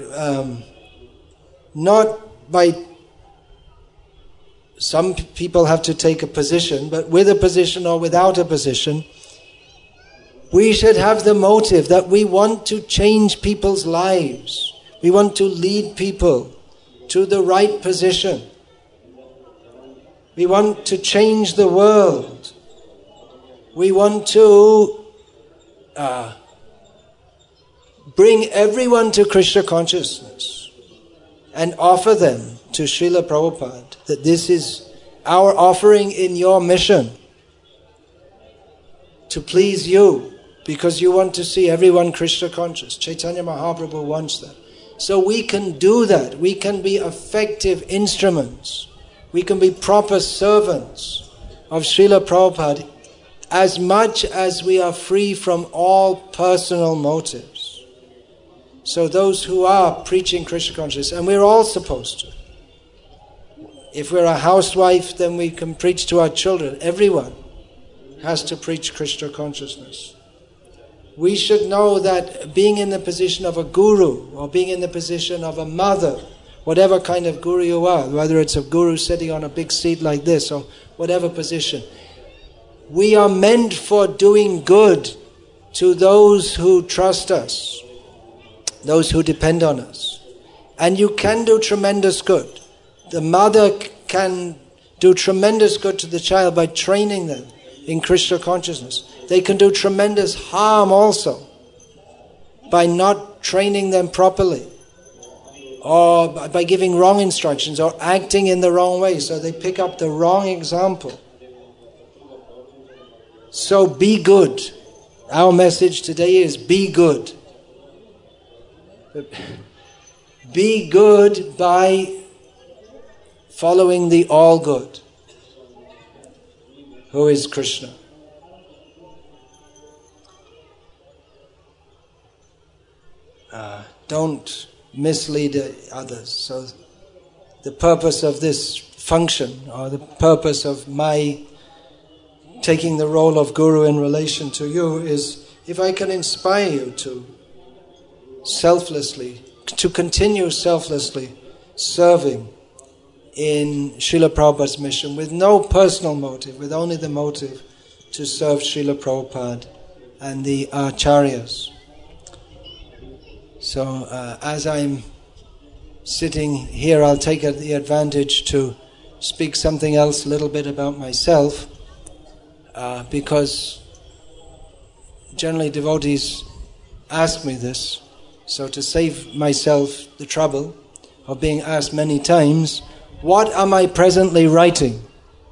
Not by... Some people have to take a position, but with a position or without a position, we should have the motive that we want to change people's lives. We want to lead people to the right position. We want to change the world. We want to bring everyone to Krishna consciousness and offer them to Srila Prabhupada, that this is our offering in your mission to please you, because you want to see everyone Krishna conscious. Chaitanya Mahaprabhu wants that. So we can do that. We can be effective instruments. We can be proper servants of Srila Prabhupada as much as we are free from all personal motives. So those who are preaching Krishna consciousness, and we're all supposed to. If we're a housewife, then we can preach to our children. Everyone has to preach Krishna consciousness. We should know that being in the position of a guru, or being in the position of a mother, whatever kind of guru you are, whether it's a guru sitting on a big seat like this, or whatever position, we are meant for doing good to those who trust us, those who depend on us. And you can do tremendous good. The mother can do tremendous good to the child by training them in Krishna consciousness. They can do tremendous harm also by not training them properly, or by giving wrong instructions, or acting in the wrong way, so they pick up the wrong example. So be good. Our message today is be good. Be good by following the all-good, who is Krishna. Don't mislead others. So the purpose of this function, or the purpose of my taking the role of Guru in relation to you, is if I can inspire you to continue selflessly serving in Srila Prabhupada's mission with no personal motive, with only the motive to serve Srila Prabhupada and the Acharyas. So as I'm sitting here, I'll take the advantage to speak something else, a little bit about myself, because generally devotees ask me this. So to save myself the trouble of being asked many times, what am I presently writing?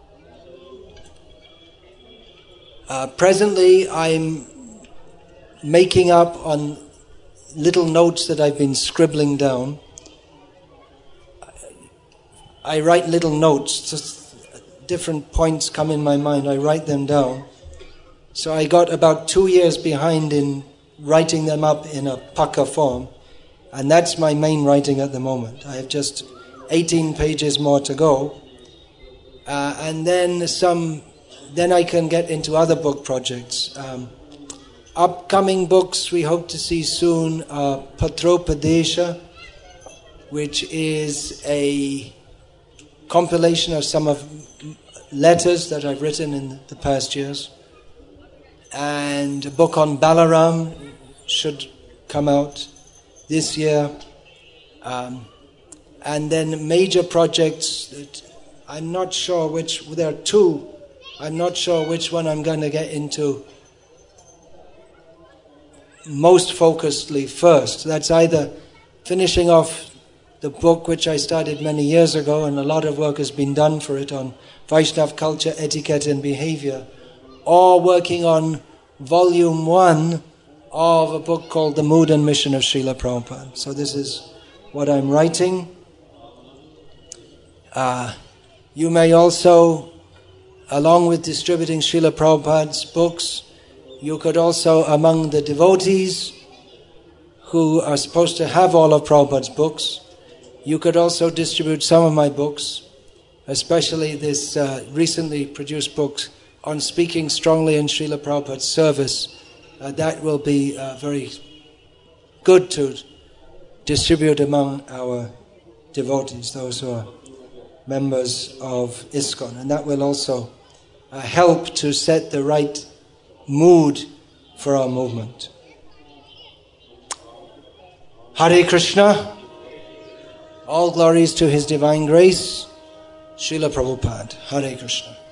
Presently I'm making up on little notes that I've been scribbling down. I write little notes, just different points come in my mind, I write them down. So I got about 2 years behind in writing them up in a pakka form, and that's my main writing at the moment. I have just 18 pages more to go, and then I can get into other book projects. Upcoming books we hope to see soon are Patropadesha, which is a compilation of some of letters that I've written in the past years, and a book on Balaram should come out this year, and then major projects that I'm not sure which, there are two, I'm not sure which one I'm going to get into most focusedly first. That's either finishing off the book which I started many years ago, and a lot of work has been done for it on Vaishnava culture, etiquette and behavior, or working on volume 1 of a book called The Mood and Mission of Srila Prabhupada. So this is what I'm writing. You may also, along with distributing Srila Prabhupada's books, you could also, among the devotees who are supposed to have all of Prabhupada's books, you could also distribute some of my books, especially this recently produced book on speaking strongly in Srila Prabhupada's service. That will be very good to distribute among our devotees, those who are members of ISKCON, and that will also help to set the right mood for our movement. Hare Krishna. All glories to His Divine Grace, Srila Prabhupada. Hare Krishna.